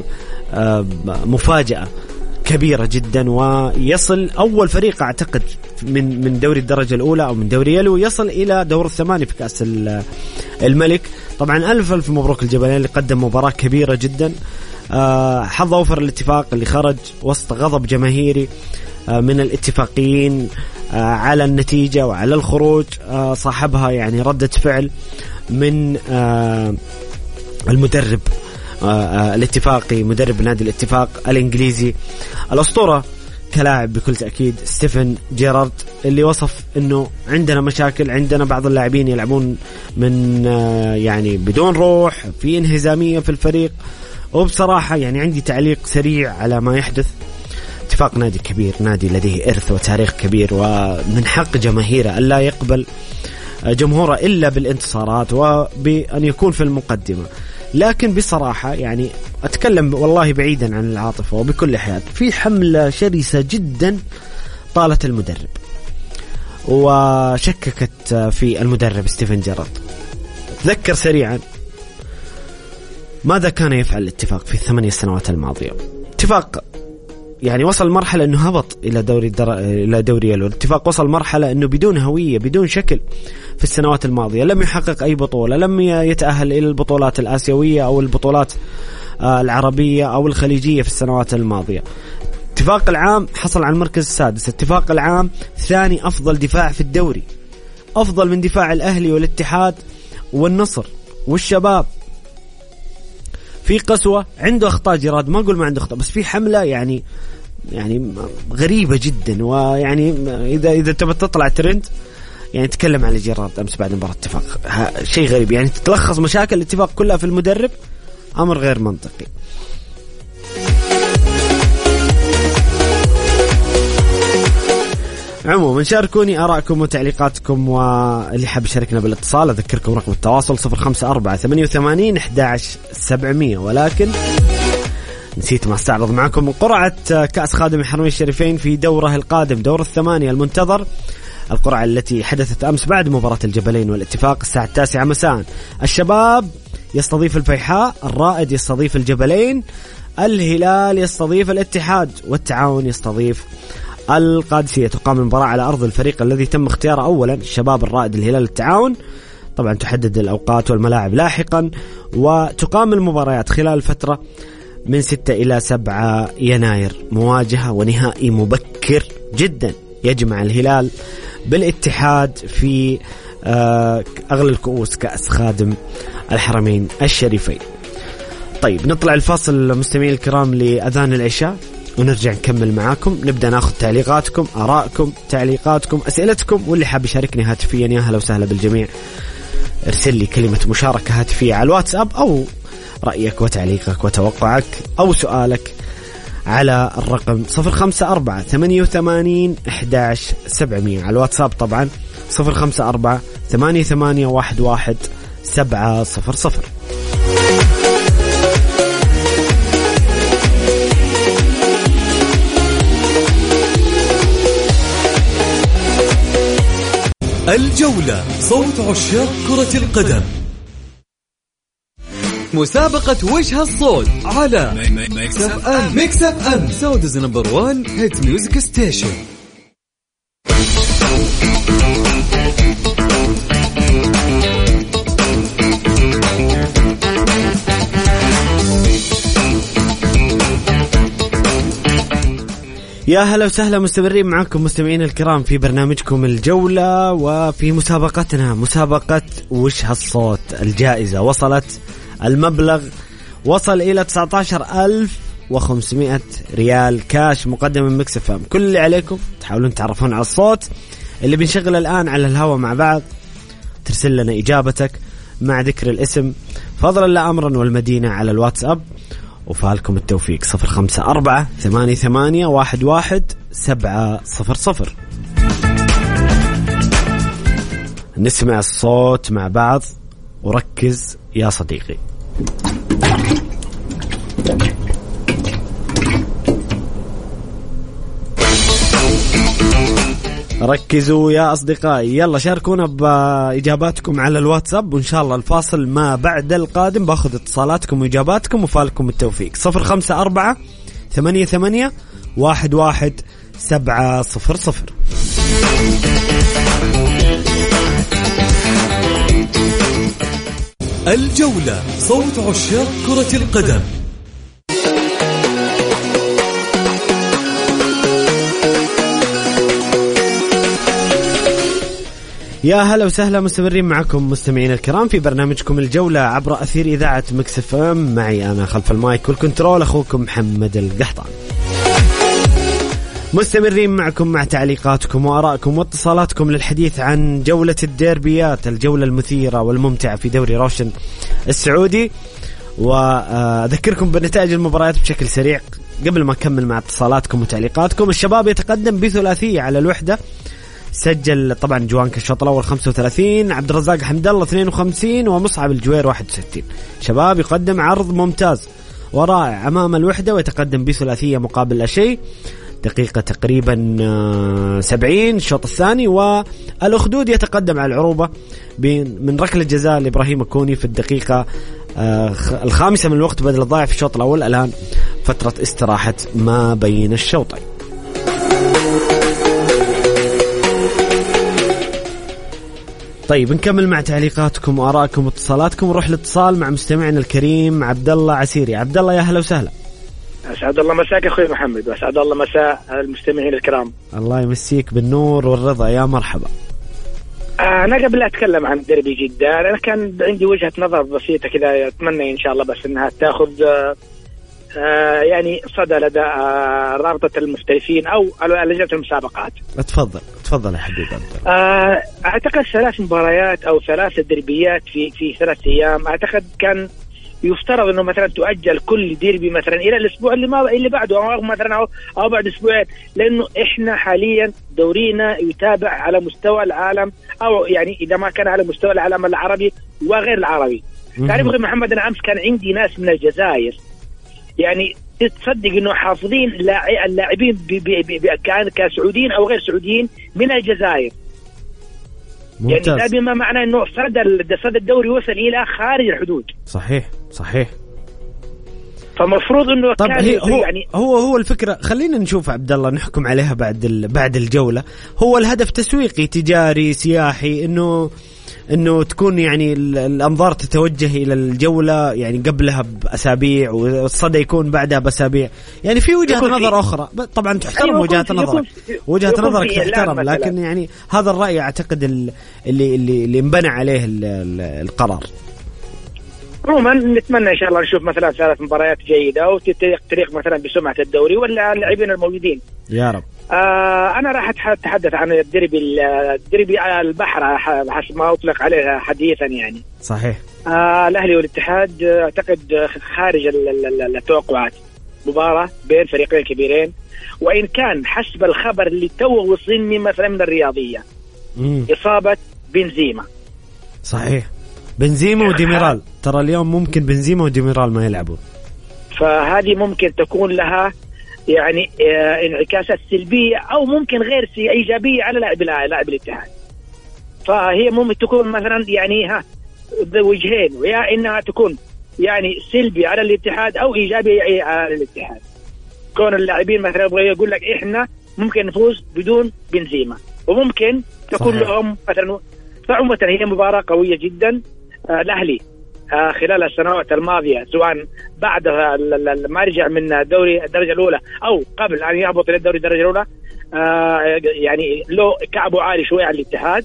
مفاجأة كبيرة جدا، ويصل أول فريق أعتقد من من دوري الدرجة الأولى أو من دوري يلو يصل إلى دور الثمانية في كأس الملك. طبعا ألف ألف مبروك الجبلين اللي قدم مباراة كبيرة جدا. أه حظ أوفر الاتفاق اللي خرج وسط غضب جماهيري أه من الاتفاقيين أه على النتيجة وعلى الخروج. أه صاحبها يعني ردة فعل من أه المدرب أه الاتفاقي، مدرب نادي الاتفاق الإنجليزي الأسطورة كلاعب بكل تأكيد ستيفن جيرارد، اللي وصف إنه عندنا مشاكل، عندنا بعض اللاعبين يلعبون من أه يعني بدون روح، في انهزامية في الفريق. وبصراحة يعني عندي تعليق سريع على ما يحدث. اتفاق نادي كبير، نادي لديه إرث وتاريخ كبير، ومن حق جماهيره ألا يقبل جمهوره إلا بالانتصارات وبأن يكون في المقدمة. لكن بصراحة يعني أتكلم والله بعيدا عن العاطفة وبكل حياد، في حملة شرسة جدا طالت المدرب وشككت في المدرب ستيفن جيرارد. تذكر سريعا ماذا كان يفعل الاتفاق في الثمانية سنوات الماضية. اتفاق يعني وصل مرحلة أنه هبط إلى دوري الدر... إلى دوري يلو. الاتفاق وصل مرحلة أنه بدون هوية، بدون شكل في السنوات الماضية، لم يحقق أي بطولة، لم يتأهل إلى البطولات الآسيوية أو البطولات العربية أو الخليجية في السنوات الماضية. اتفاق العام حصل على المركز السادس، اتفاق العام ثاني أفضل دفاع في الدوري، أفضل من دفاع الأهلي والاتحاد والنصر والشباب. في قسوة، عنده أخطاء جيرارد، ما أقول ما عنده أخطاء، بس في حملة يعني يعني غريبة جدا. ويعني إذا إذا تبى تطلع ترند يعني تكلم على جيرارد أمس بعد مباراة الاتفاق، شيء غريب. يعني تتلخص مشاكل الاتفاق كلها في المدرب، أمر غير منطقي. عموما شاركوني آراءكم وتعليقاتكم، واللي حاب يشاركنا بالاتصال أذكركم رقم التواصل صفر خمسة أربعة ثمانية وثمانين أحد عشر سبعمية. ولكن نسيت ما استعرض معكم قرعة كأس خادم الحرمين الشريفين في دوره القادم، دور الثمانية المنتظر، القرعة التي حدثت أمس بعد مباراة الجبلين والاتفاق الساعة التاسعة مساء. الشباب يستضيف الفيحاء، الرائد يستضيف الجبلين، الهلال يستضيف الاتحاد، والتعاون يستضيف القادسية. تقام المباراة على أرض الفريق الذي تم اختياره أولا، الشباب، الرائد، الهلال، التعاون. طبعا تحدد الأوقات والملاعب لاحقا، وتقام المباريات خلال فترة من ستة إلى سبعة يناير. مواجهة ونهائي مبكر جدا يجمع الهلال بالاتحاد في أغلى الكؤوس كأس خادم الحرمين الشريفين. طيب نطلع الفاصل مستمعين الكرام لأذان العشاء ونرجع نكمل معاكم. نبدأ ناخذ تعليقاتكم، آراءكم، تعليقاتكم، أسئلتكم، واللي حاب يشاركني هاتفيا يا هلا وسهلا بالجميع. ارسل لي كلمة مشاركة هاتفية على الواتساب، أو رأيك وتعليقك وتوقعك أو سؤالك على الرقم صفر خمسة أربعة ثمانية وثمانين أحد عشر سبعمية على الواتساب. طبعا صفر خمسة أربعة ثمانية ثمانية واحد واحد سبعة صفر صفر. الجولة، صوت عشاق كرة القدم. مسابقة وجه الصوت على ميكس اف ام. ميكس اف ام سعوديز نمبر وان هيت ميوزك ستيشن. يا هلا وسهلا، مستمرين معكم مستمعين الكرام في برنامجكم الجولة، وفي مسابقتنا مسابقة وش هالصوت. الجائزة وصلت، المبلغ وصل إلى تسعة عشر ألف وخمسمائة ريال كاش مقدم من ميكس إف إم. كل اللي عليكم تحاولون تعرفون على الصوت اللي بنشغله الآن على الهواء مع بعض. ترسل لنا إجابتك مع ذكر الاسم فضلا لا أمرا والمدينة على الواتساب، وفالكم التوفيق. صفر خمسة أربعة ثمانية ثمانية واحد واحد سبعة صفر صفر. نسمع الصوت مع بعض وركز يا صديقي. ركزوا يا أصدقائي، يلا شاركونا بإجاباتكم على الواتساب، وإن شاء الله الفاصل ما بعد القادم باخذ اتصالاتكم وإجاباتكم وفالكم التوفيق. صفر خمسة أربعة ثمانية ثمانية واحد واحد سبعة صفر صفر. الجولة، صوت عشاق كرة القدم. يا هلا وسهلا، مستمرين معكم مستمعين الكرام في برنامجكم الجولة عبر أثير إذاعة ميكس إف إم. معي أنا خلف المايك والكنترول أخوكم محمد القحطان. مستمرين معكم مع تعليقاتكم وآرائكم واتصالاتكم للحديث عن جولة الديربيات، الجولة المثيرة والممتعة في دوري روشن السعودي. وأذكركم بنتائج المباريات بشكل سريع قبل ما أكمل مع اتصالاتكم وتعليقاتكم. الشباب يتقدم بثلاثية على الوحدة، سجل طبعا جوانك الشوط الأول خمسة وثلاثين، عبد الرزاق حمد الله اثنين وخمسين، ومصعب الجوير واحد وستين. شباب يقدم عرض ممتاز ورائع أمام الوحدة ويتقدم بثلاثية مقابل لا شيء. دقيقة تقريبا سبعين الشوط الثاني، والأخدود يتقدم على العروبة من ركلة جزاء لإبراهيم الكوني في الدقيقة الخامسة من الوقت بدل الضائع في الشوط الأول. الآن فترة استراحة ما بين الشوطين. طيب نكمل مع تعليقاتكم وآرائكم واتصالاتكم، ونروح الاتصال مع مستمعنا الكريم عبد الله عسيري. عبد الله يا هلا وسهلا. أسعد الله مساك أخوي محمد، وأسعد الله مساء المستمعين الكرام. الله يمسيك بالنور والرضا، يا مرحبا. أنا قبل أتكلم عن ديربي جدة، أنا كان عندي وجهة نظر بسيطة كذا، أتمنى إن شاء الله بس أنها تأخذ آه يعني صدى لدى آه رابطة المحترفين أو لجنة المسابقات. تفضل تفضل يا حبيبي. آه أعتقد ثلاث مباريات أو ثلاث دربيات في في ثلاث أيام، أعتقد كان يفترض إنه مثلا تؤجل كل ديربي مثلا إلى الأسبوع اللي ما اللي بعده أو مثلا أو, أو بعد أسبوعين، لأنه إحنا حاليا دورينا يتابع على مستوى العالم، أو يعني إذا ما كان على مستوى العالم العربي وغير العربي. تعرف أخي محمد، أنا أمس كان عندي ناس من الجزائر يعني تصدق انه حافظين اللاعبين كان كسعوديين او غير سعوديين من الجزائر. ممتاز. يعني ده بما معناه انه صدى صدى الدوري وصل الى خارج الحدود. صحيح صحيح. فمفروض انه طب كان هو يعني هو هو الفكره، خلينا نشوف عبد الله نحكم عليها بعد بعد الجوله. هو الهدف تسويقي تجاري سياحي، انه انه تكون يعني الانظار تتوجه الى الجوله يعني قبلها باسابيع، والصدى يكون بعدها باسابيع. يعني في وجهه نظر اخرى طبعا تحترم. أيوة وجهه نظرك وجهه نظرك تحترم، لكن يعني هذا الراي اعتقد اللي اللي اللي انبنى عليه القرار. عموما نتمنى ان شاء الله نشوف مثلا ثلاث مباريات جيده وتتريق مثلا بسمعه الدوري ولا اللاعبين الموجودين يا رب. آه أنا راح أتحدث عن الدربي الدربي على البحر حسب ما أطلق عليه حديثا يعني. صحيح. آه الأهلي والاتحاد أعتقد خارج التوقعات، مباراة بين فريقين كبيرين، وإن كان حسب الخبر اللي تو وصلني مثلا من الرياضية مم. إصابة بنزيما. صحيح، بنزيما وديميرال، ترى اليوم ممكن بنزيما وديميرال ما يلعبون، فهذه ممكن تكون لها يعني انعكاسات سلبية أو ممكن غير إيجابية على لاعب لاعب الاتحاد. فهي ممكن تكون مثلا يعني ها بوجهين، ويا إنها تكون يعني سلبي على الاتحاد أو إيجابي على الاتحاد. كون اللاعبين مثلا يبغى يقول لك إحنا ممكن نفوز بدون بنزيما، وممكن تكون صحيح. لهم مثلا فعموما هي مباراة قوية جدا. آه الأهلي آه خلال السنوات الماضية سواء بعد ما رجع من دوري الدرجة الأولى أو قبل أن يهبط إلى الدوري الدرجة الأولى آه يعني له كعبه عالي شوية على الاتحاد،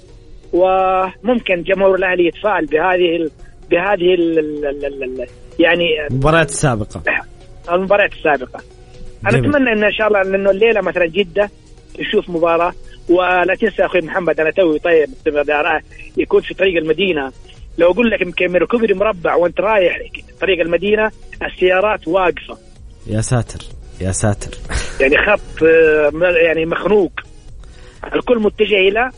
وممكن جمهور الأهلي يتفاعل بهذه ال بهذه ال ال ال يعني المباريات السابقة المباريات السابقة. أنا أتمنى إن إن شاء الله إنه الليلة مثلا جدة نشوف مباراة. ولا تنسى أخوي محمد أنا توي طيب يكون في طريق المدينة، لو أقول لك يمكن من كوبري مربع وأنت رايح طريق المدينة السيارات واقفة. يا ساتر يا ساتر يعني خط يعني مخنوق، الكل متجه إلى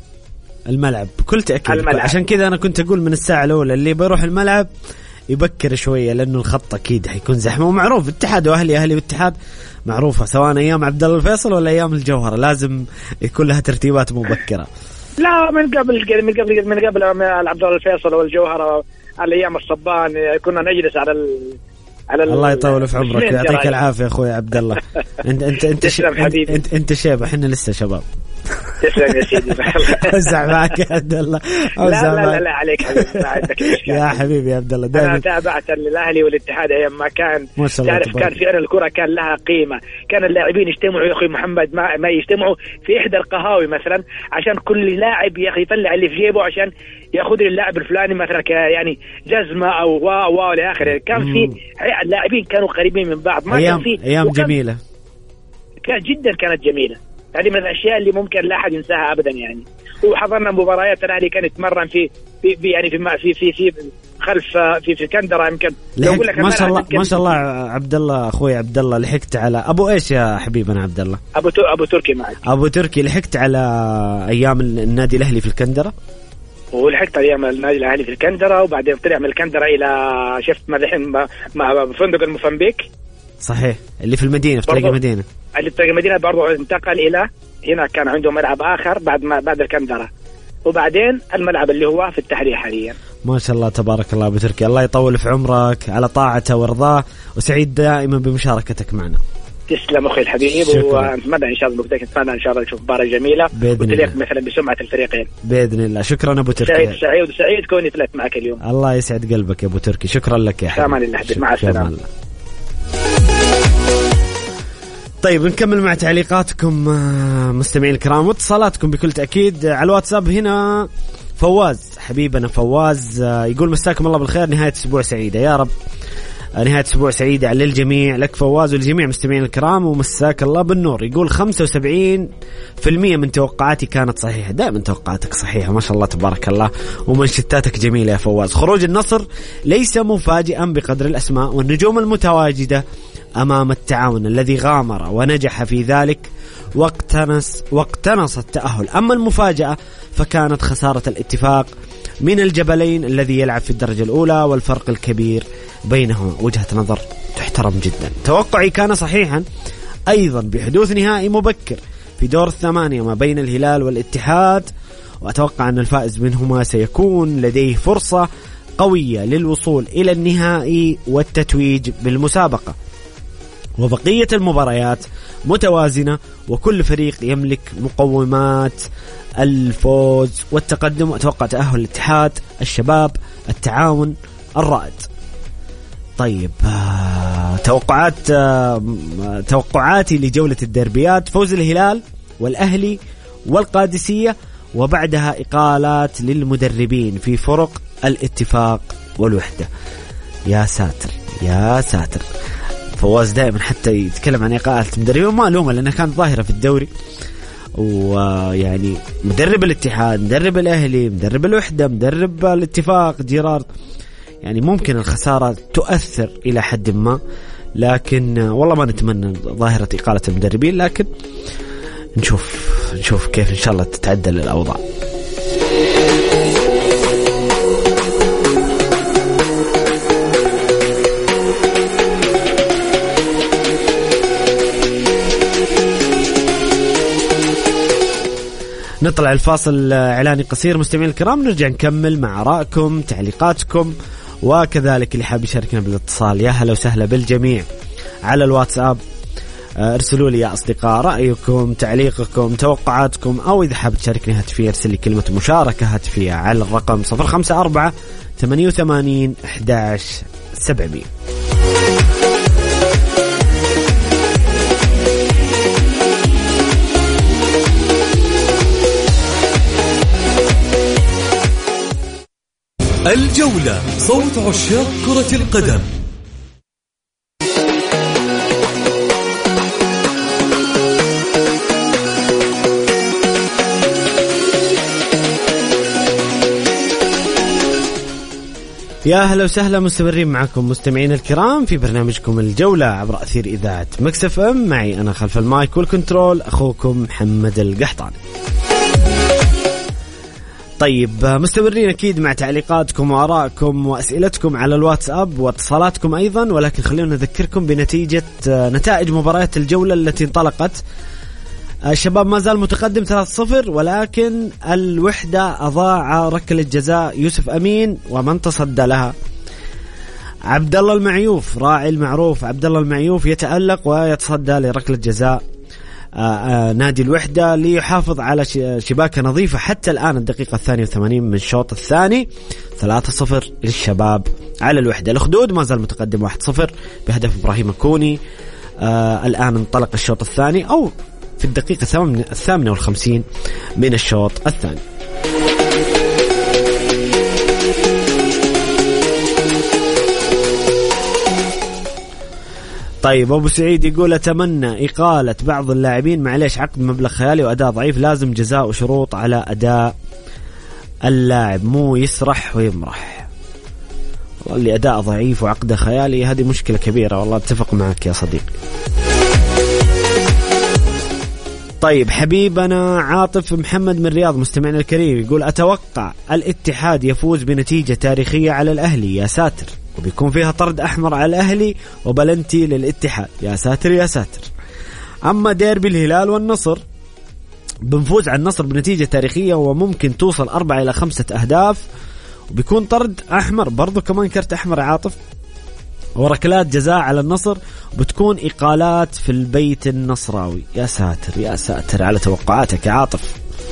الملعب بكل تأكيد الملعب. عشان كذا أنا كنت أقول من الساعة الأولى اللي بيروح الملعب يبكر شوية لأنه الخط أكيد حيكون زحمة، ومعروف اتحاد وأهلي أهلي واتحاد معروفة سواء أيام عبد الله الفيصل ولا أيام الجوهرة لازم يكون لها ترتيبات مبكرة. لا من قبل من قبل من قبل عبد الله الفيصل والجوهرة على أيام الصبان كنا نجلس على ال على الله يطول في عمرك يعطيك العافية أخوي عبد الله. أنت أنت أنت أنت, انت, انت شيب إحنا لسه شباب. تسلم يا سيدي. أوزع معك يا عبد الله. لا لا لا, لا عليك حبيبي ما عندك مشكلة. يا حبيبي يا عبد الله دائما أنا تابعت الأهلي والاتحاد أيام ما كان تعرف كان فعلا الكرة كان لها قيمة، كان اللاعبين يجتمعوا يا أخي محمد ما, ما يجتمعوا في إحدى القهاوي مثلا عشان كل لاعب يا أخي يطلع اللي في جيبه عشان يأخذ اللاعب الفلاني مثلا يعني جزمة أو واو واو لآخره. كان في اللاعبين كانوا قريبين من بعض. ما أيام كان في أيام جميلة كان جدا كانت جميلة. هذه من الأشياء اللي ممكن لا أحد ينساها أبدا يعني. وحضرنا مباريات الأهلي كانت تمرن في في يعني في في في, في خلف في في الكندرة يمكن. ما شاء الله ما شاء الله عبد الله أخوي عبد الله لحقت على أبو إيش يا حبيبنا عبد الله؟ أبو أبو تركي معك. أبو تركي لحقت على أيام النادي الأهلي في الكندرة. ولحقت أيام النادي الأهلي في الكندرة وبعدين طلع من الكندرة إلى شفت ما ذحين مع فندق الموزمبيق. صحيح اللي في المدينة في طريق المدينة. اللي في طريق المدينة برضو انتقل إلى هنا كان عنده ملعب آخر بعد ما بعد الكندرة وبعدين الملعب اللي هو في التحرير حاليا. ما شاء الله تبارك الله أبو تركي الله يطول في عمرك على طاعته ورضاه وسعيد دائما بمشاركتك معنا. تسلم أخي الحبيب ونتمنى إن شاء الله نتمنى إن شاء الله نشوف مباراة جميلة وتليق مثلا بسمعة الفريقين بإذن الله. شكرا أبو تركي. سعيد سعيد سعيد كوني ثلاث معك اليوم. الله يسعد قلبك يا أبو تركي. شكرا لك يا حبيبي. مع السلامة. طيب نكمل مع تعليقاتكم مستمعين الكرام واتصالاتكم بكل تأكيد على الواتساب. هنا فواز حبيبنا فواز يقول مساكم الله بالخير نهاية أسبوع سعيدة يا رب. نهاية أسبوع سعيدة للجميع لك فواز ولجميع مستمعين الكرام ومساك الله بالنور. يقول خمسة وسبعين بالمئة من توقعاتي كانت صحيحة. دائما توقعاتك صحيحة ما شاء الله تبارك الله ومنشتاتك جميلة يا فواز. خروج النصر ليس مفاجئا بقدر الأسماء والنجوم المتواجدة أمام التعاون الذي غامر ونجح في ذلك واقتنص, واقتنص التأهل. أما المفاجأة فكانت خسارة الاتفاق من الجبلين الذي يلعب في الدرجة الأولى والفرق الكبير بينهما. وجهة نظر تحترم جدا. توقعي كان صحيحا أيضا بحدوث نهائي مبكر في دور الثمانية ما بين الهلال والاتحاد وأتوقع أن الفائز منهما سيكون لديه فرصة قوية للوصول إلى النهائي والتتويج بالمسابقة. وبقية المباريات متوازنة وكل فريق يملك مقومات الفوز والتقدم. وأتوقع تأهل الاتحاد الشباب التعاون الرائد. طيب توقعات توقعاتي لجولة الدربيات فوز الهلال والأهلي والقادسية وبعدها إقالات للمدربين في فرق الاتفاق والوحدة. يا ساتر يا ساتر. فواز دائما حتى يتكلم عن إقالة مدربين وما ألومه لأنها كانت ظاهرة في الدوري. ويعني مدرب الاتحاد مدرب الأهلي مدرب الوحدة مدرب الاتفاق جيرارد يعني ممكن الخسارة تؤثر إلى حد ما لكن والله ما نتمنى ظاهرة إقالة المدربين لكن نشوف نشوف كيف إن شاء الله تتعدل الأوضاع. نطلع الفاصل إعلاني قصير مستمعين الكرام نرجع نكمل مع آرائكم تعليقاتكم وكذلك اللي حاب يشاركنا بالاتصال. يا هلا وسهلا بالجميع على الواتساب ارسلوا لي يا أصدقاء رأيكم، تعليقكم، توقعاتكم، أو إذا حاب تشاركني هاتفيا ارسل لي كلمة مشاركة هاتفية على الرقم صفر خمسة أربعة ثمانية وثمانين أحد عشر سبعمية. الجولة، صوت عشاق كرة القدم. يا أهلا وسهلا، مستمرين معكم مستمعين الكرام في برنامجكم الجولة عبر أثير إذاعة مكس اف ام. معي أنا خلف المايك والكنترول أخوكم محمد القحطاني. طيب مستمرين أكيد مع تعليقاتكم وآرائكم وأسئلتكم على الواتساب واتصالاتكم أيضا، ولكن خلونا نذكركم بنتيجة نتائج مباريات الجولة التي انطلقت. الشباب ما زال متقدم ثلاثة صفر، ولكن الوحدة أضاع ركلة جزاء يوسف أمين ومن تصدى لها. عبد الله المعيوف راعي المعروف عبد الله المعيوف يتألق ويتصدى لركلة جزاء آآ آآ نادي الوحدة ليحافظ على شباكة نظيفة حتى الآن. الدقيقة الثانية وثمانين من الشوط الثاني، ثلاثة صفر للشباب على الوحدة. الأخدود ما زال متقدم واحد صفر بهدف إبراهيم الكوني. الآن انطلق الشوط الثاني أو في الدقيقة الثامنة والخمسين من الشوط الثاني. طيب أبو سعيد يقول أتمنى إقالة بعض اللاعبين، معليش عقد مبلغ خيالي وأداء ضعيف، لازم جزاء وشروط على أداء اللاعب، مو يسرح ويمرح. والله اللي أداء ضعيف وعقده خيالي هذه مشكلة كبيرة، والله اتفق معك يا صديقي. طيب حبيبنا عاطف محمد من الرياض مستمعنا الكريم يقول أتوقع الاتحاد يفوز بنتيجة تاريخية على الأهلي، يا ساتر، وبيكون فيها طرد أحمر على الأهلي وبلنتي للاتحاد، يا ساتر يا ساتر. أما ديربي الهلال والنصر بنفوز على النصر بنتيجة تاريخية وممكن توصل أربعة إلى خمسة أهداف، وبيكون طرد أحمر برضو كمان كرت أحمر عاطف، وركلات جزاء على النصر، بتكون إقالات في البيت النصراوي. يا ساتر يا ساتر على توقعاتك يا عاطف.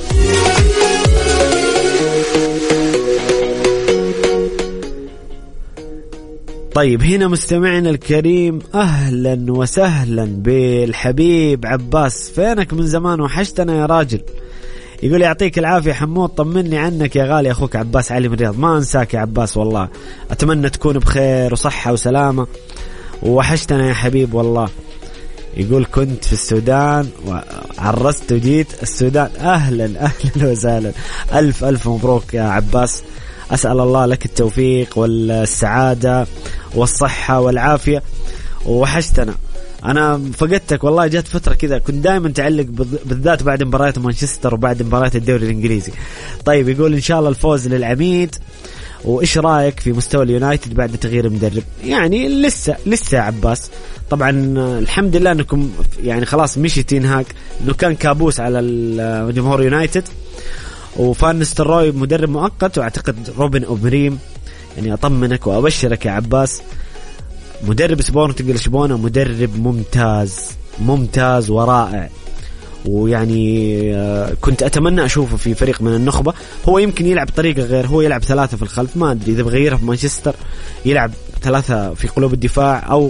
طيب هنا مستمعنا الكريم أهلا وسهلا بالحبيب عباس، فينك من زمان وحشتنا يا راجل. يقول يعطيك العافية حمود، طمني عنك يا غالي أخوك عباس علي من الرياض. ما أنساك يا عباس والله، أتمنى تكون بخير وصحة وسلامة، وحشتنا يا حبيب والله. يقول كنت في السودان وعرست وجيت السودان. أهلا أهلا وسهلا، ألف ألف مبروك يا عباس، أسأل الله لك التوفيق والسعادة والصحة والعافية، وحشتنا. أنا فقدتك والله، جات فترة كذا كنت دائما تعلق بالذات بعد مباريات مانشستر وبعد مباريات الدوري الإنجليزي. طيب يقول إن شاء الله الفوز للعميد، وإيش رأيك في مستوى اليونايتد بعد تغيير المدرب؟ يعني لسه لسه عباس، طبعا الحمد لله أنكم يعني خلاص مشي تنهاك، إنه كان كابوس على الجمهور يونايتد، وفان نستروي مدرب مؤقت، واعتقد روبن أوبريم يعني أطمنك وأبشرك يا عباس، مدرب سبورتنج لشبونة مدرب ممتاز ممتاز ورائع، ويعني كنت أتمنى أشوفه في فريق من النخبة. هو يمكن يلعب طريقة غير، هو يلعب ثلاثة في الخلف، ما أدري إذا بغيرها في مانشستر يلعب ثلاثة في قلوب الدفاع أو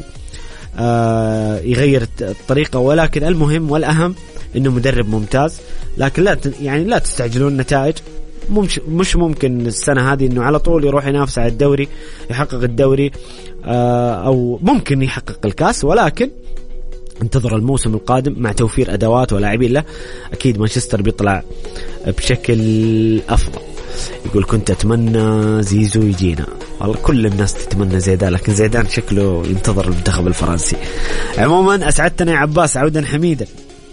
يغير الطريقة، ولكن المهم والأهم إنه مدرب ممتاز. لكن لا يعني لا تستعجلون النتائج، مش مش ممكن السنة هذه إنه على طول يروح ينافس على الدوري، يحقق الدوري أو ممكن يحقق الكاس، ولكن انتظر الموسم القادم مع توفير أدوات ولاعبين له، أكيد مانشستر بيطلع بشكل أفضل. يقول كنت أتمنى زيزو يجينا، والله كل الناس تتمنى زيدان، لكن زيدان شكله ينتظر المنتخب الفرنسي. عموما أسعدتنا يا عباس عودا حميدا.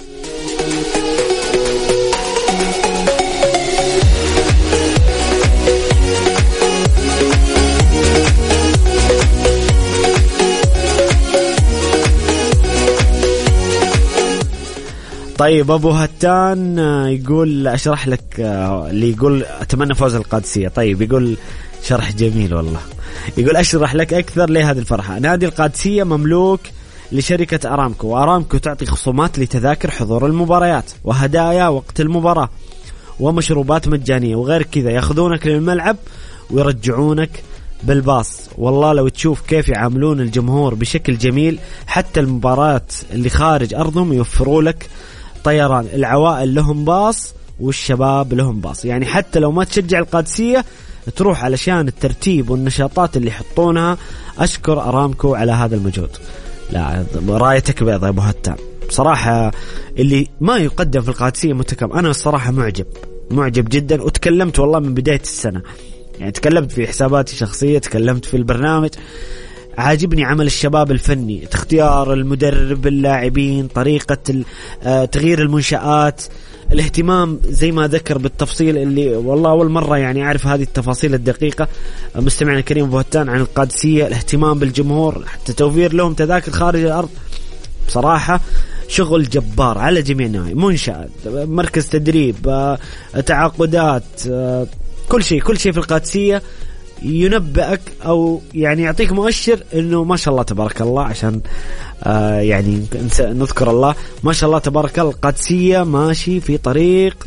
طيب أبو هتان يقول أشرح لك، اللي يقول أتمنى فوز القادسية. طيب يقول شرح جميل والله، يقول أشرح لك أكثر ليه هذه الفرحة. نادي القادسية مملوك لشركة أرامكو، وأرامكو تعطي خصومات لتذاكر حضور المباريات وهدايا وقت المباراة ومشروبات مجانية، وغير كذا ياخذونك للملعب ويرجعونك بالباص. والله لو تشوف كيف يعاملون الجمهور بشكل جميل، حتى المباريات اللي خارج أرضهم يوفروا لك طيران، العوائل لهم باص والشباب لهم باص، يعني حتى لو ما تشجع القادسية تروح علشان الترتيب والنشاطات اللي يحطونها. أشكر أرامكو على هذا المجهود. لا رايتك بيضة يا أبو هتان، بصراحة اللي ما يقدم في القادسية متكامل. أنا الصراحة معجب معجب جدا، وتكلمت والله من بداية السنة، يعني تكلمت في حساباتي شخصية، تكلمت في البرنامج. عاجبني عمل الشباب الفني، اختيار المدرب، اللاعبين، طريقة تغيير المنشآت، الاهتمام زي ما ذكر بالتفصيل اللي والله أول مرة يعني أعرف هذه التفاصيل الدقيقة. مستمعنا الكريم أبو هتان عن القادسية، الاهتمام بالجمهور، حتى توفير لهم تذاكر خارج الأرض. بصراحة شغل جبار على جميع النواحي، منشأة، مركز تدريب، تعاقدات، كل شيء كل شيء في القادسية ينبئك أو يعني يعطيك مؤشر إنه ما شاء الله تبارك الله، عشان آه يعني نذكر الله ما شاء الله تبارك الله. القادسية ماشي في طريق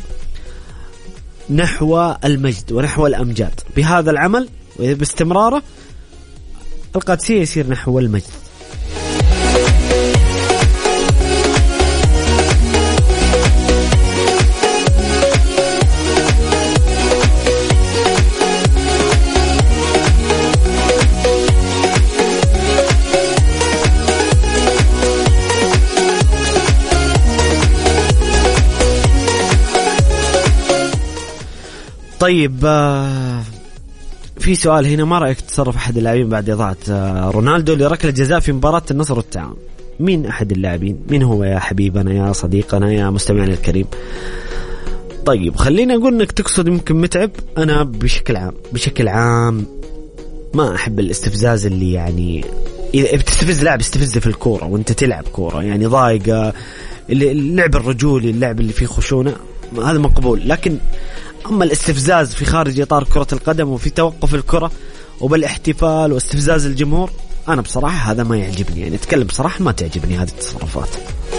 نحو المجد ونحو الأمجاد بهذا العمل، وباستمراره القادسية يصير نحو المجد. طيب آه في سؤال هنا، ما رأيك تصرف أحد اللاعبين بعد إضاعة آه رونالدو لركلة جزاء في مباراة النصر والتعاون؟ مين أحد اللاعبين؟ مين هو يا حبيبنا يا صديقنا يا مستمعنا الكريم؟ طيب خلينا أقول إنك تقصد يمكن متعب. أنا بشكل عام بشكل عام ما أحب الاستفزاز اللي يعني إذا بتستفز لاعب استفزه في الكورة وأنت تلعب كورة، يعني ضايقة، اللعب الرجولي، اللعب اللي فيه خشونة، هذا مقبول. لكن أما الاستفزاز في خارج إطار كرة القدم وفي توقف الكرة وبالاحتفال واستفزاز الجمهور، أنا بصراحة هذا ما يعجبني، يعني أتكلم بصراحة ما تعجبني هذه التصرفات.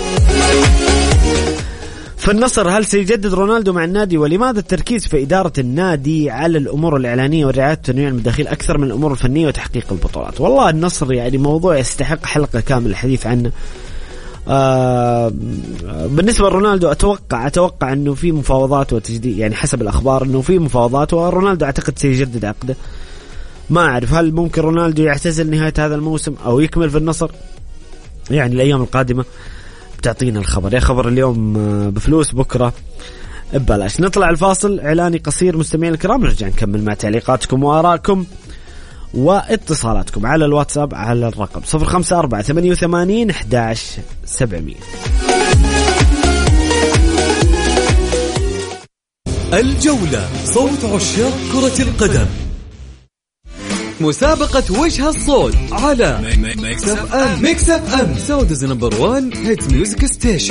فالنصر، هل سيجدد رونالدو مع النادي؟ ولماذا التركيز في إدارة النادي على الأمور الإعلانية والرعاية والتنويع المداخيل أكثر من الأمور الفنية وتحقيق البطولات؟ والله النصر يعني موضوع يستحق حلقة كاملة الحديث عنه. آه بالنسبة لرونالدو أتوقع أتوقع أنه في مفاوضات وتجديد، يعني حسب الأخبار أنه في مفاوضات، ورونالدو أعتقد سيجدد عقده. ما أعرف هل ممكن رونالدو يعتزل نهاية هذا الموسم أو يكمل في النصر، يعني الأيام القادمة بتعطينا الخبر. يا خبر اليوم بفلوس بكرة ببلاش. نطلع الفاصل إعلاني قصير مستمعين الكرام، نرجع نكمل مع تعليقاتكم وآرائكم واتصالاتكم على الواتساب على الرقم صفر خمسة أربعة ثمانية وثمانين أحد عشر سبعمية. الجولة، صوت عشاق كرة القدم. مسابقة وجه الصوت على ميكس اف ام. ميكس اف ام سعوديز نمبر وان هيت ميوزك ستيشن.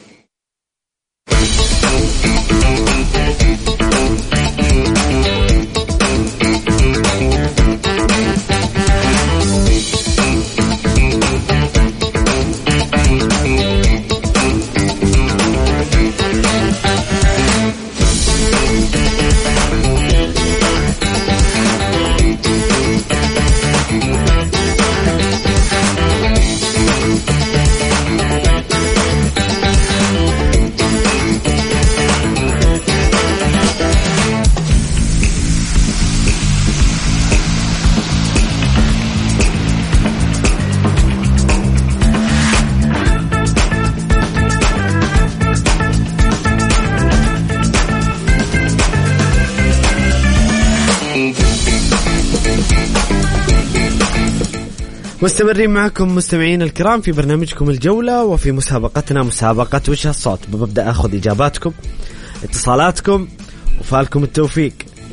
مستمرين معكم مستمعين الكرام في برنامجكم الجولة، وفي مسابقتنا مسابقة وجه الصوت. ببدأ أخذ إجاباتكم اتصالاتكم وفالكم التوفيق.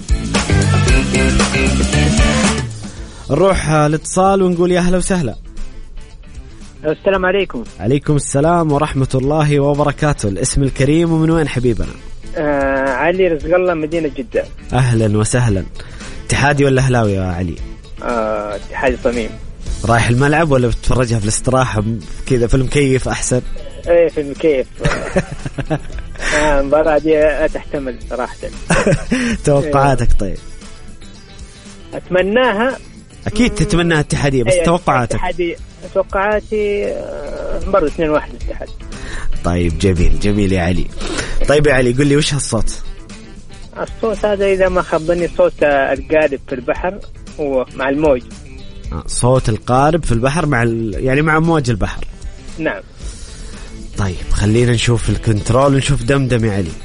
نروح الاتصال ونقول يا أهلا وسهلا. السلام عليكم. عليكم السلام ورحمة الله وبركاته. الاسم الكريم ومن وين حبيبنا؟ آه علي رزق الله، مدينة جدة. أهلا وسهلا. اتحادي ولا أهلاوي يا علي؟ آه اتحادي صميم. رايح الملعب ولا بتتفرجها في الاستراحة كذا في المكيف أحسن؟ ايه في المكيف. المباراة دي تحتمل صراحة. توقعاتك طيب؟ أتمناها. أكيد تتمناها اتحادية بس توقعاتك؟ اتحادية. توقعاتي برضه اثنين واحد اتحاد. طيب جميل جميل يا علي. طيب يا علي قل لي وش هالصوت؟ الصوت هذا إذا ما خبرني صوت القارب في البحر ومع الموج. صوت القارب في البحر مع ال... يعني مع موج البحر. نعم. طيب خلينا نشوف الكنترول ونشوف دمدم يا علي.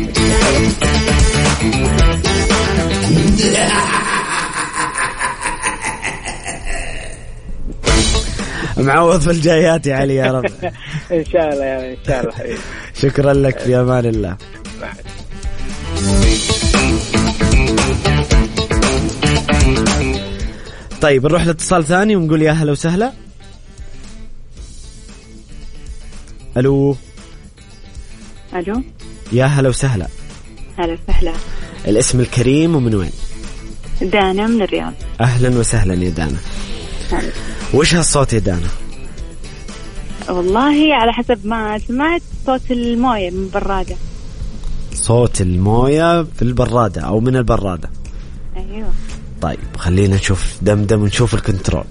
معوض في الجايات يا علي يا رب. إن شاء الله يا إن شاء الله حبيبي. شكرا لك في أمان الله. طيب نروح لاتصال ثاني ونقول يا هلا وسهلا. ألو. ألو. يا هلا وسهلا. هلا وسهلا. الاسم الكريم ومن وين؟ دانا من الرياض. أهلا وسهلا يا دانا. هلا. وش هالصوت يا دانا؟ والله على حسب ما سمعت صوت الموية من البرادة. صوت الموية في البرادة أو من البرادة. أيوة. طيب خلينا نشوف دمدم ونشوف الكنترول.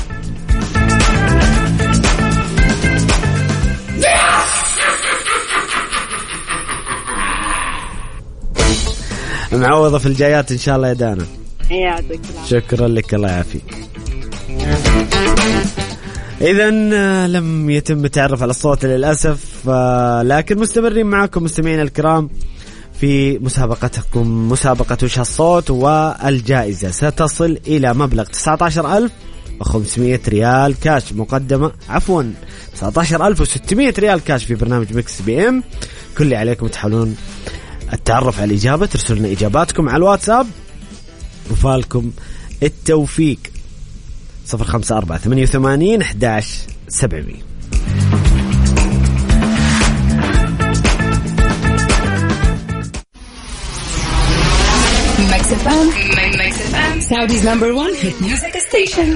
معوضة في الجايات إن شاء الله يا دانا. يعطيك العافية. شكرا لك الله يعافيك. إذن لم يتم التعرف على الصوت للأسف، لكن مستمرين معكم مستمعين الكرام في مسابقتكم مسابقة وش هالصوت، والجائزة ستصل إلى مبلغ تسعة عشر ألف وخمسمائة ريال كاش مقدمة عفوا تسعة عشر ألف وستمائة ريال كاش في برنامج ميكس بي ام. كل اللي عليكم تحاولون التعرف على الإجابة، ترسلوا لنا إجاباتكم على الواتساب وفالكم التوفيق. صفر خمسة أربعة ثمانية وثمانين أحد عشر سبعمية. Mix إف إم Mix إف إم Saudi's number one hit music station.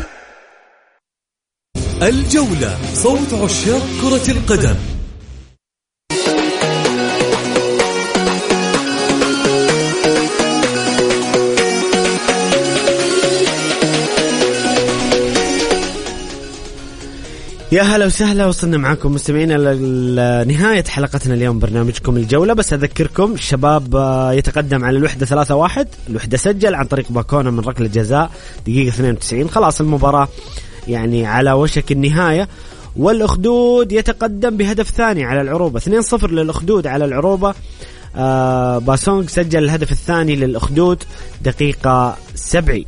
الجولة صوت عشاق كرة القدم. يا هلا وسهلا، وصلنا معكم مستمعين لنهاية حلقتنا اليوم برنامجكم الجولة. بس أذكركم الشباب يتقدم على الوحدة ثلاثة واحد، الوحدة سجل عن طريق باكونا من ركلة جزاء دقيقة اثنين وتسعين. خلاص المباراة يعني على وشك النهاية، والأخدود يتقدم بهدف ثاني على العروبة اثنين صفر للأخدود على العروبة. آه باسونغ سجل الهدف الثاني للأخدود دقيقة سبعين.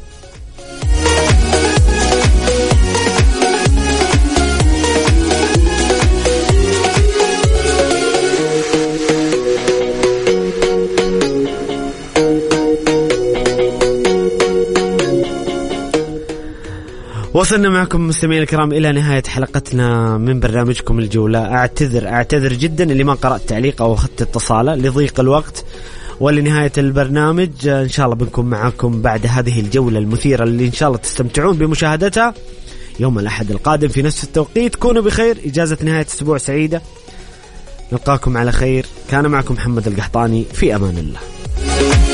وصلنا معكم مستمعين الكرام إلى نهاية حلقتنا من برنامجكم الجولة. أعتذر أعتذر جدا اللي ما قرأت تعليق أو أخذت اتصاله لضيق الوقت. ولنهاية البرنامج إن شاء الله بنكون معكم بعد هذه الجولة المثيرة اللي إن شاء الله تستمتعون بمشاهدتها يوم الأحد القادم في نفس التوقيت. كونوا بخير، إجازة نهاية أسبوع سعيدة، نلقاكم على خير. كان معكم محمد القحطاني، في أمان الله.